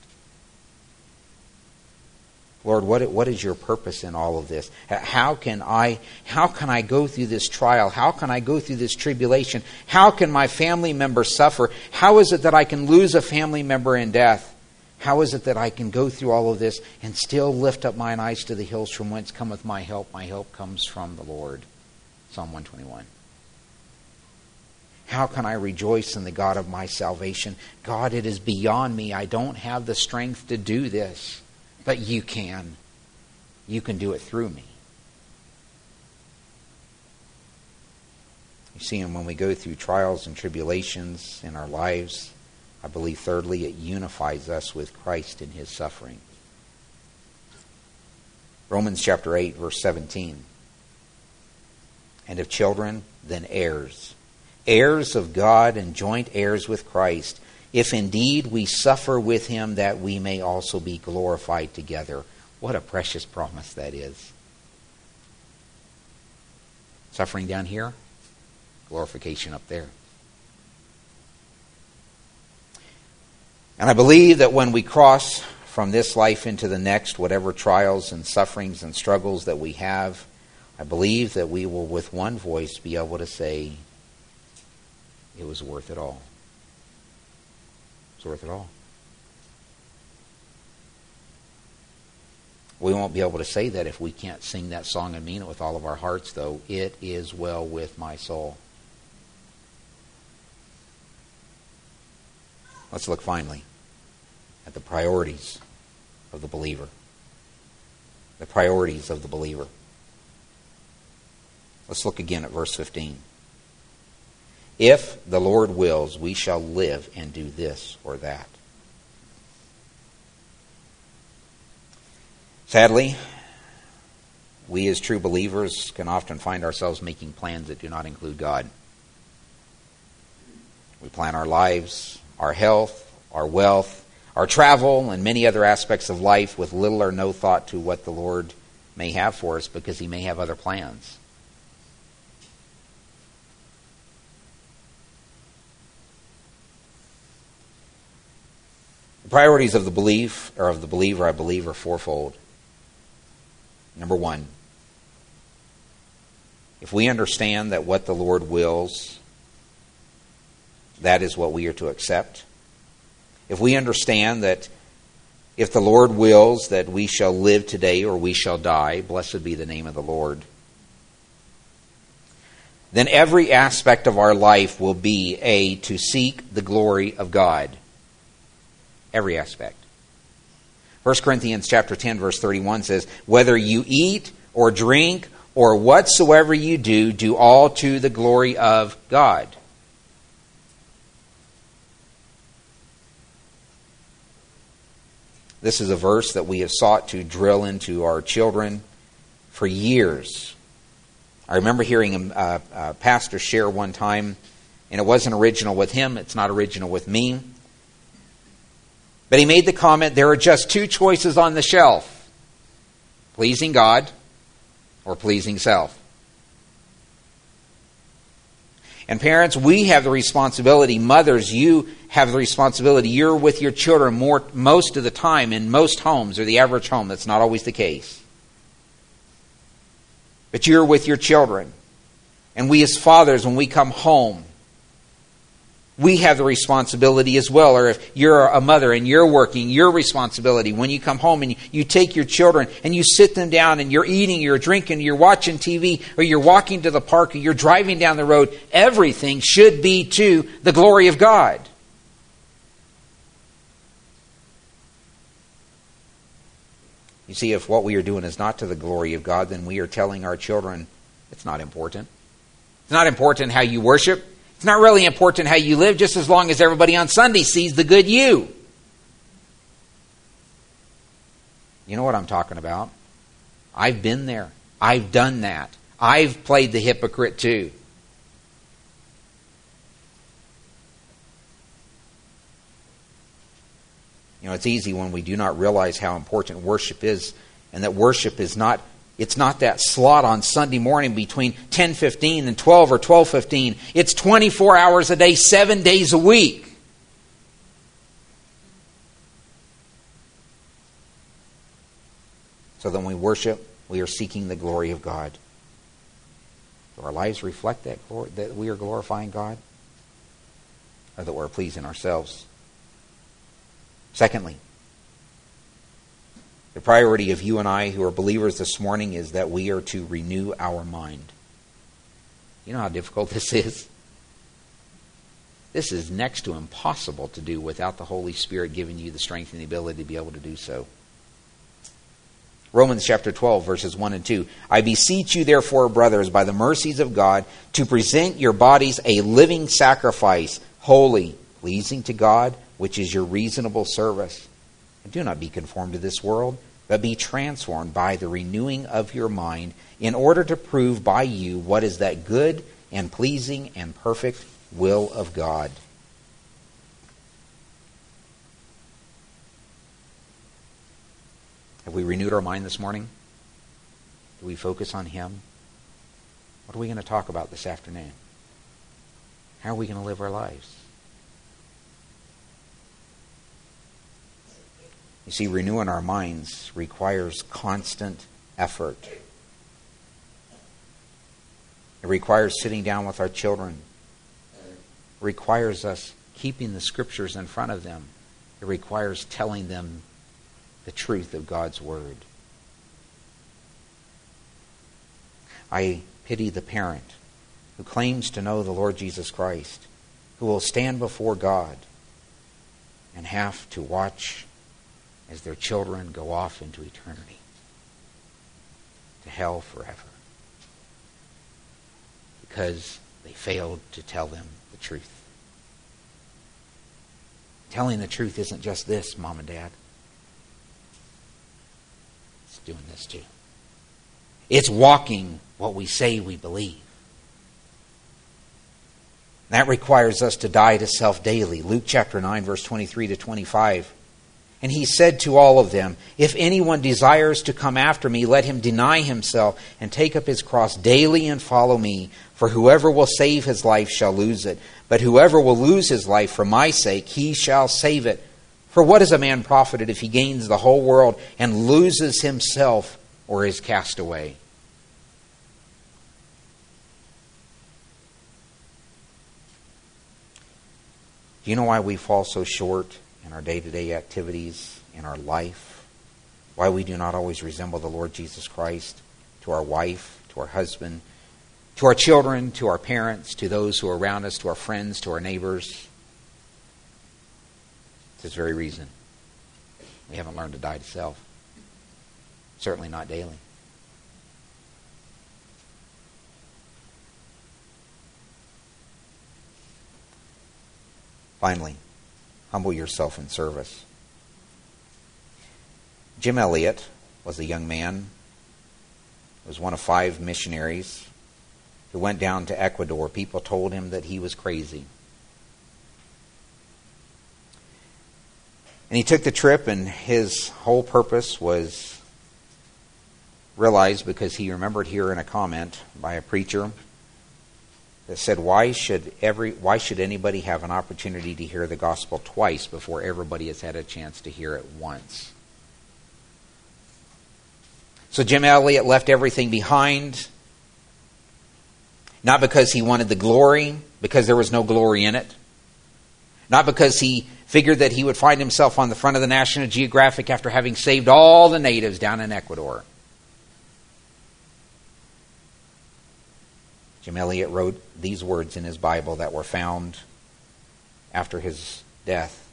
Lord, what is your purpose in all of this? How can I go through this trial? How can I go through this tribulation? How can my family member suffer? How is it that I can lose a family member in death? How is it that I can go through all of this and still lift up mine eyes to the hills from whence cometh my help? My help comes from the Lord. Psalm 121. How can I rejoice in the God of my salvation? God, it is beyond me. I don't have the strength to do this. But you can. You can do it through me. You see, and when we go through trials and tribulations in our lives, I believe, thirdly, it unifies us with Christ in his suffering. Romans chapter 8, verse 17. And if children, then heirs. Heirs of God and joint heirs with Christ, if indeed we suffer with him, that we may also be glorified together. What a precious promise that is. Suffering down here, glorification up there. And I believe that when we cross from this life into the next, whatever trials and sufferings and struggles that we have, I believe that we will with one voice be able to say, it was worth it all. It's worth it all. We won't be able to say that if we can't sing that song and mean it with all of our hearts, though. It is well with my soul. Let's look finally at the priorities of the believer. The priorities of the believer. Let's look again at verse 15. If the Lord wills, we shall live and do this or that. Sadly, we as true believers can often find ourselves making plans that do not include God. We plan our lives, our health, our wealth, our travel, and many other aspects of life with little or no thought to what the Lord may have for us because He may have other plans. The priorities of the believer, I believe, are fourfold. Number one, if we understand that what the Lord wills, that is what we are to accept. If we understand that if the Lord wills that we shall live today or we shall die, blessed be the name of the Lord, then every aspect of our life will be to seek the glory of God. Every aspect. 1 Corinthians chapter 10, verse 31 says, whether you eat or drink or whatsoever you do, do all to the glory of God. This is a verse that we have sought to drill into our children for years. I remember hearing a pastor share one time, and it wasn't original with him, it's not original with me. But he made the comment, there are just two choices on the shelf. Pleasing God or pleasing self. And parents, we have the responsibility. Mothers, you have the responsibility. You're with your children most of the time in most homes, or the average home. That's not always the case. But you're with your children. And we as fathers, when we come home, we have the responsibility as well. Or if you're a mother and you're working, your responsibility. When you come home and you take your children and you sit them down and you're eating, you're drinking, you're watching TV, or you're walking to the park, or you're driving down the road, everything should be to the glory of God. You see, if what we are doing is not to the glory of God, then we are telling our children it's not important. It's not important how you worship. It's not really important how you live, just as long as everybody on Sunday sees the good you. You know what I'm talking about. I've been there. I've done that. I've played the hypocrite too. You know, it's easy when we do not realize how important worship is, and that worship is not, it's not that slot on Sunday morning between 10:15 and 12 or 12:15. It's 24 hours a day, 7 days a week. So that when we worship, we are seeking the glory of God. Do our lives reflect that glory, that we are glorifying God? Or that we're pleasing ourselves? Secondly, the priority of you and I who are believers this morning is that we are to renew our mind. You know how difficult this is? This is next to impossible to do without the Holy Spirit giving you the strength and the ability to be able to do so. Romans chapter 12, verses 1 and 2. I beseech you therefore, brothers, by the mercies of God, to present your bodies a living sacrifice, holy, pleasing to God, which is your reasonable service. And do not be conformed to this world, but be transformed by the renewing of your mind, in order to prove by you what is that good and pleasing and perfect will of God. Have we renewed our mind this morning? Do we focus on Him? What are we going to talk about this afternoon? How are we going to live our lives? You see, renewing our minds requires constant effort. It requires sitting down with our children. It requires us keeping the Scriptures in front of them. It requires telling them the truth of God's Word. I pity the parent who claims to know the Lord Jesus Christ, who will stand before God and have to watch as their children go off into eternity, to hell forever, because they failed to tell them the truth. Telling the truth isn't just this, Mom and Dad. It's doing this too. It's walking what we say we believe. That requires us to die to self daily. Luke chapter 9, verse 23 to 25. And he said to all of them, if anyone desires to come after me, let him deny himself and take up his cross daily and follow me. For whoever will save his life shall lose it. But whoever will lose his life for my sake, he shall save it. For what is a man profited if he gains the whole world and loses himself or is cast away? Do you know why we fall so short in our day-to-day activities, in our life? Why we do not always resemble the Lord Jesus Christ to our wife, to our husband, to our children, to our parents, to those who are around us, to our friends, to our neighbors? It's this very reason. We haven't learned to die to self. Certainly not daily. Finally, humble yourself in service. Jim Elliot was a young man. He was one of 5 missionaries who went down to Ecuador. People told him that he was crazy. And he took the trip, and his whole purpose was realized because he remembered hearing a comment by a preacher that said, why should anybody have an opportunity to hear the gospel twice before everybody has had a chance to hear it once? So Jim Elliot left everything behind, not because he wanted the glory, because there was no glory in it, not because he figured that he would find himself on the front of the National Geographic after having saved all the natives down in Ecuador. Jim Elliot wrote these words in his Bible that were found after his death.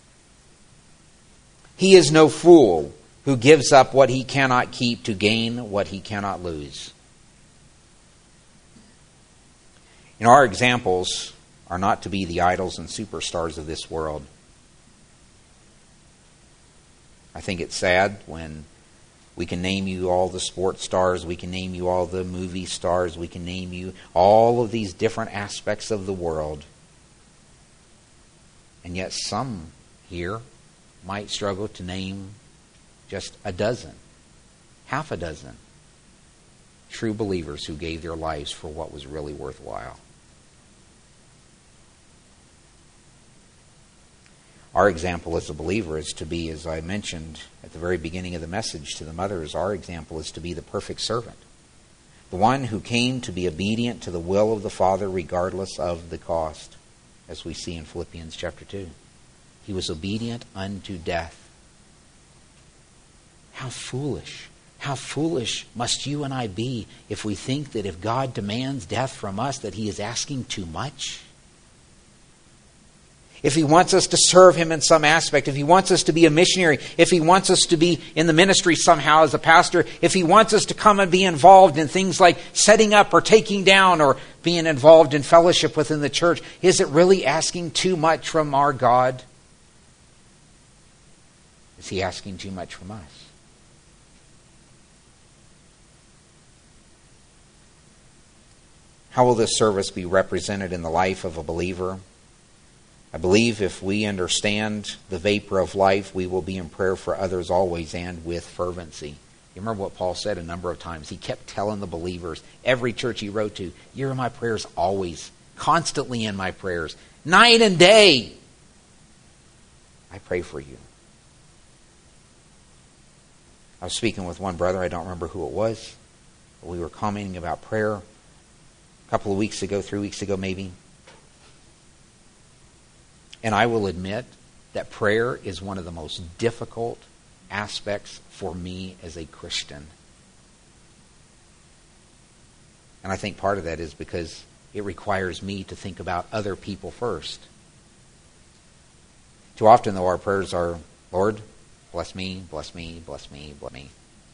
He is no fool who gives up what he cannot keep to gain what he cannot lose. And our examples are not to be the idols and superstars of this world. I think it's sad when we can name you all the sports stars, we can name you all the movie stars, we can name you all of these different aspects of the world. And yet some here might struggle to name just a dozen, half a dozen true believers who gave their lives for what was really worthwhile. Our example as a believer is to be, as I mentioned at the very beginning of the message to the mothers, our example is to be the perfect servant. The one who came to be obedient to the will of the Father regardless of the cost, as we see in Philippians chapter 2. He was obedient unto death. How foolish must you and I be if we think that if God demands death from us that He is asking too much? If He wants us to serve Him in some aspect, if He wants us to be a missionary, if He wants us to be in the ministry somehow as a pastor, if He wants us to come and be involved in things like setting up or taking down or being involved in fellowship within the church, is it really asking too much from our God? Is He asking too much from us? How will this service be represented in the life of a believer? I believe if we understand the vapor of life, we will be in prayer for others always and with fervency. You remember what Paul said a number of times. He kept telling the believers, every church he wrote to, you're in my prayers always, constantly in my prayers, night and day. I pray for you. I was speaking with one brother, I don't remember who it was, but we were commenting about prayer a couple of weeks ago, 3 weeks ago maybe. And I will admit that prayer is one of the most difficult aspects for me as a Christian. And I think part of that is because it requires me to think about other people first. Too often, though, our prayers are, Lord, bless me, bless me, bless me, bless me.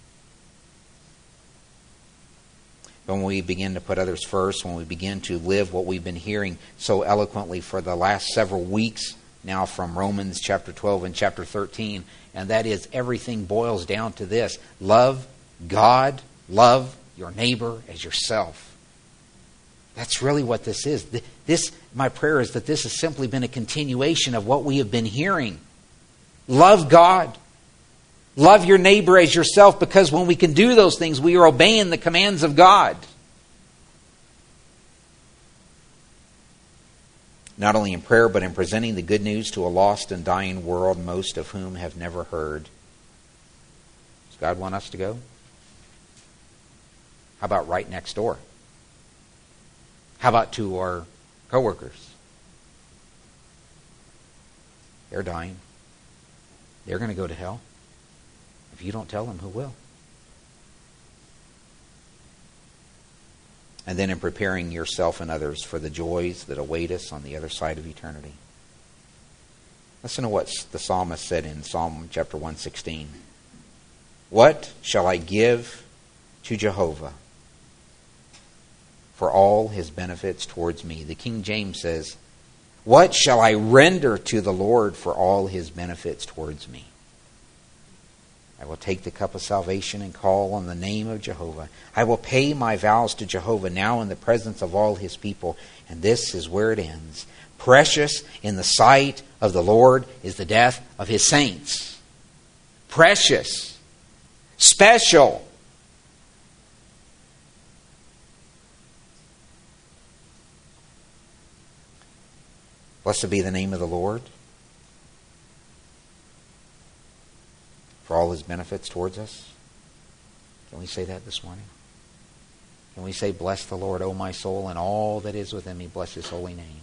But when we begin to put others first, when we begin to live what we've been hearing so eloquently for the last several weeks now from Romans chapter 12 and chapter 13, and that is everything boils down to this: love God, love your neighbor as yourself. That's really what this is. My prayer is that this has simply been a continuation of what we have been hearing. Love God. Love your neighbor as yourself, because when we can do those things, we are obeying the commands of God. Not only in prayer, but in presenting the good news to a lost and dying world, most of whom have never heard. Does God want us to go? How about right next door? How about to our coworkers? They're dying. They're going to go to hell. If you don't tell them, who will? And then in preparing yourself and others for the joys that await us on the other side of eternity. Listen to what the psalmist said in Psalm chapter 116. What shall I give to Jehovah for all his benefits towards me? The King James says, what shall I render to the Lord for all his benefits towards me? I will take the cup of salvation and call on the name of Jehovah. I will pay my vows to Jehovah now in the presence of all his people. And this is where it ends. Precious in the sight of the Lord is the death of his saints. Precious. Special. Blessed be the name of the Lord for all his benefits towards us. Can we say that this morning? Can we say, bless the Lord, O my soul, and all that is within me, bless his holy name.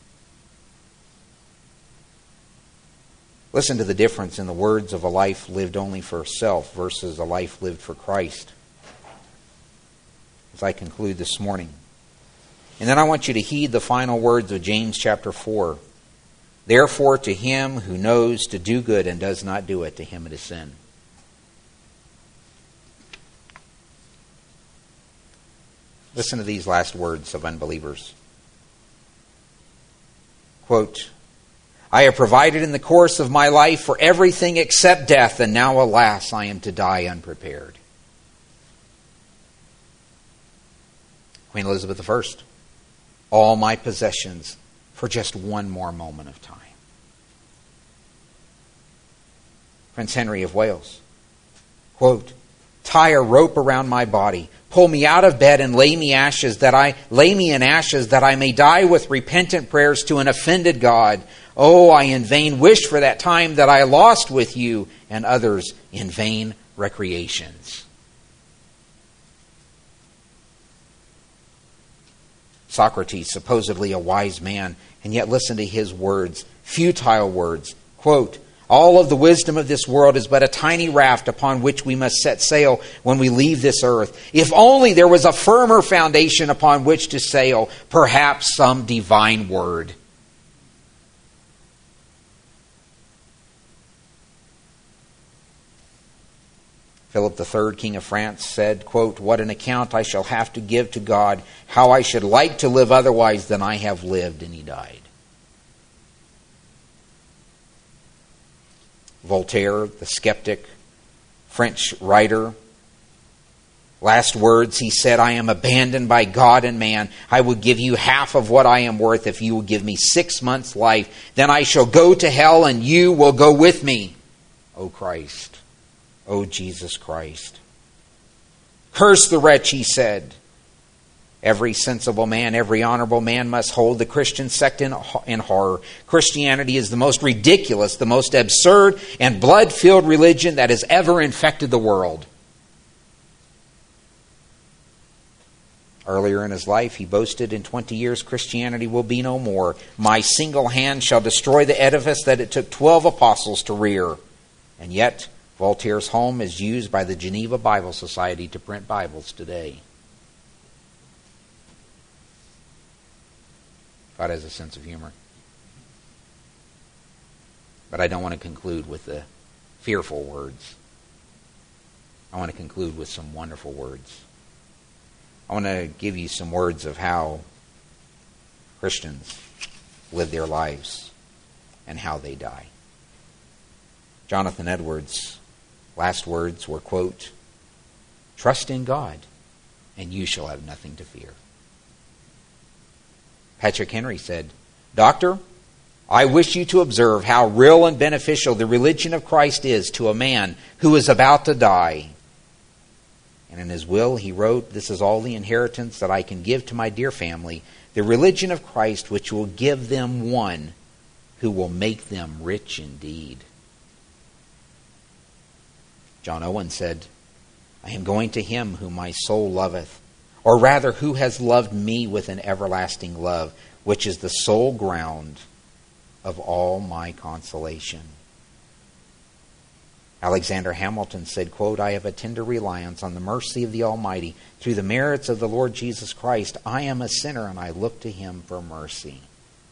Listen to the difference in the words of a life lived only for self versus a life lived for Christ as I conclude this morning. And then I want you to heed the final words of James chapter 4. Therefore, to him who knows to do good and does not do it, to him it is sin. Listen to these last words of unbelievers. Quote, I have provided in the course of my life for everything except death, and now, alas, I am to die unprepared. Queen Elizabeth I. All my possessions for just one more moment of time. Prince Henry of Wales, quote, tie a rope around my body, pull me out of bed and lay me in ashes that I may die with repentant prayers to an offended God. Oh, I in vain wished for that time that I lost with you and others in vain recreations. Socrates, supposedly a wise man, and yet listen to his words, futile words. Quote, all of the wisdom of this world is but a tiny raft upon which we must set sail when we leave this earth. If only there was a firmer foundation upon which to sail, perhaps some divine word. Philip III, King of France, said, quote, what an account I shall have to give to God, how I should like to live otherwise than I have lived, and he died. Voltaire, the skeptic, French writer, last words, he said, I am abandoned by God and man. I will give you half of what I am worth if you will give me 6 months' life. Then I shall go to hell and you will go with me. O Christ. O Jesus Christ. Curse the wretch, he said. Every sensible man, every honorable man must hold the Christian sect in horror. Christianity is the most ridiculous, the most absurd and blood-filled religion that has ever infected the world. Earlier in his life, he boasted, in 20 years Christianity will be no more. My single hand shall destroy the edifice that it took 12 apostles to rear. And yet, Voltaire's home is used by the Geneva Bible Society to print Bibles today. God has a sense of humor. But I don't want to conclude with the fearful words. I want to conclude with some wonderful words. I want to give you some words of how Christians live their lives and how they die. Jonathan Edwards' last words were, quote, "Trust in God, and you shall have nothing to fear." Patrick Henry said, "Doctor, I wish you to observe how real and beneficial the religion of Christ is to a man who is about to die." And in his will he wrote, "This is all the inheritance that I can give to my dear family, the religion of Christ, which will give them one who will make them rich indeed." John Owen said, "I am going to him whom my soul loveth, or rather who has loved me with an everlasting love, which is the sole ground of all my consolation." Alexander Hamilton said, quote, "I have a tender reliance on the mercy of the Almighty. Through the merits of the Lord Jesus Christ, I am a sinner and I look to him for mercy."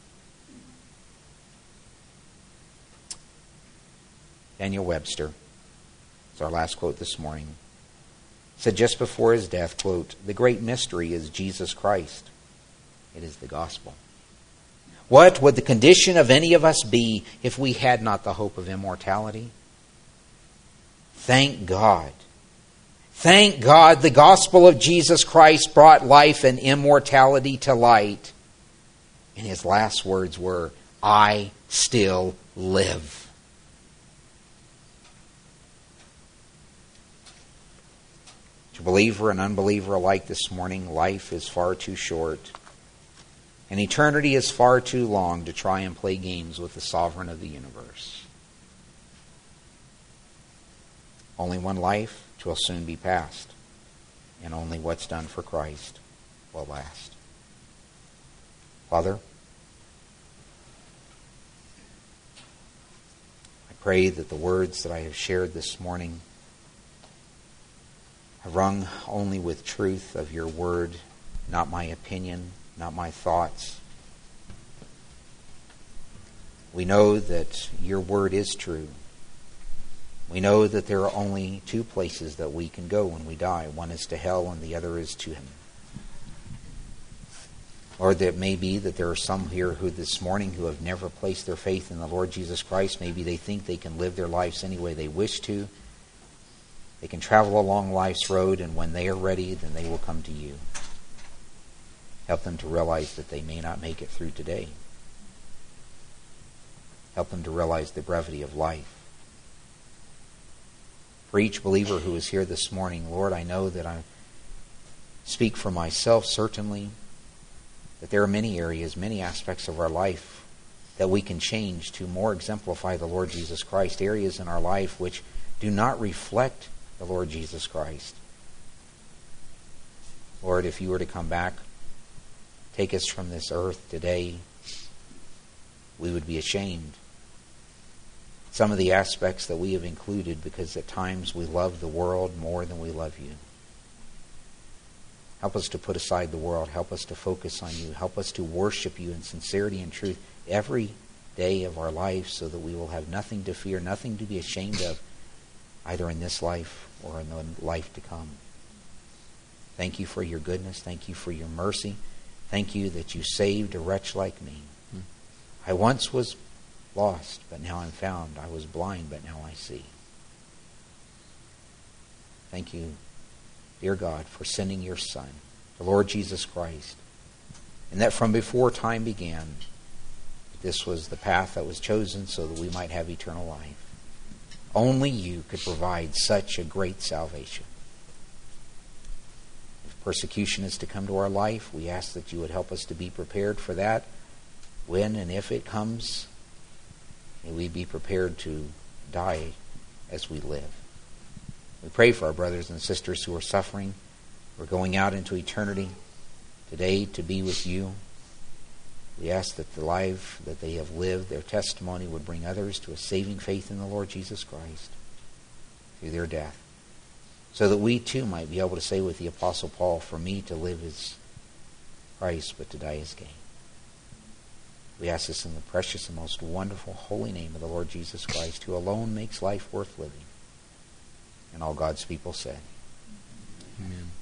Daniel Webster, it's our last quote this morning, said just before his death, quote, "The great mystery is Jesus Christ. It is the gospel. What would the condition of any of us be if we had not the hope of immortality? Thank God. Thank God the gospel of Jesus Christ brought life and immortality to light." And his last words were, "I still live." To believer and unbeliever alike this morning, life is far too short, and eternity is far too long to try and play games with the sovereign of the universe. Only one life, 'twill soon be past, and only what's done for Christ will last. Father, I pray that the words that I have shared this morning have rung only with truth of your word, not my opinion, not my thoughts. We know that your word is true. We know that there are only two places that we can go when we die. One is to hell and the other is to heaven. Lord, it may be that there are some here who this morning who have never placed their faith in the Lord Jesus Christ. Maybe they think they can live their lives any way they wish to. They can travel along life's road, and when they are ready, then they will come to you. Help them to realize that they may not make it through today. Help them to realize the brevity of life. For each believer who is here this morning, Lord, I know that I speak for myself, certainly, that there are many areas, many aspects of our life that we can change to more exemplify the Lord Jesus Christ, areas in our life which do not reflect the Lord Jesus Christ. Lord, if you were to come back, take us from this earth today, we would be ashamed. Some of the aspects that we have included because at times we love the world more than we love you. Help us to put aside the world. Help us to focus on you. Help us to worship you in sincerity and truth every day of our life so that we will have nothing to fear, nothing to be ashamed of, either in this life or in the life to come. Thank you for your goodness. Thank you for your mercy. Thank you that you saved a wretch like me. I once was lost, but now I'm found. I was blind, but now I see. Thank you, dear God, for sending your Son, the Lord Jesus Christ, and that from before time began, this was the path that was chosen so that we might have eternal life. Only you could provide such a great salvation. If persecution is to come to our life, we ask that you would help us to be prepared for that. When and if it comes, may we be prepared to die as we live. We pray for our brothers and sisters who are suffering. We're going out into eternity today to be with you. We ask that the life that they have lived, their testimony, would bring others to a saving faith in the Lord Jesus Christ through their death, so that we too might be able to say with the Apostle Paul, "For me to live is Christ, but to die is gain." We ask this in the precious and most wonderful holy name of the Lord Jesus Christ, who alone makes life worth living. And all God's people said, Amen.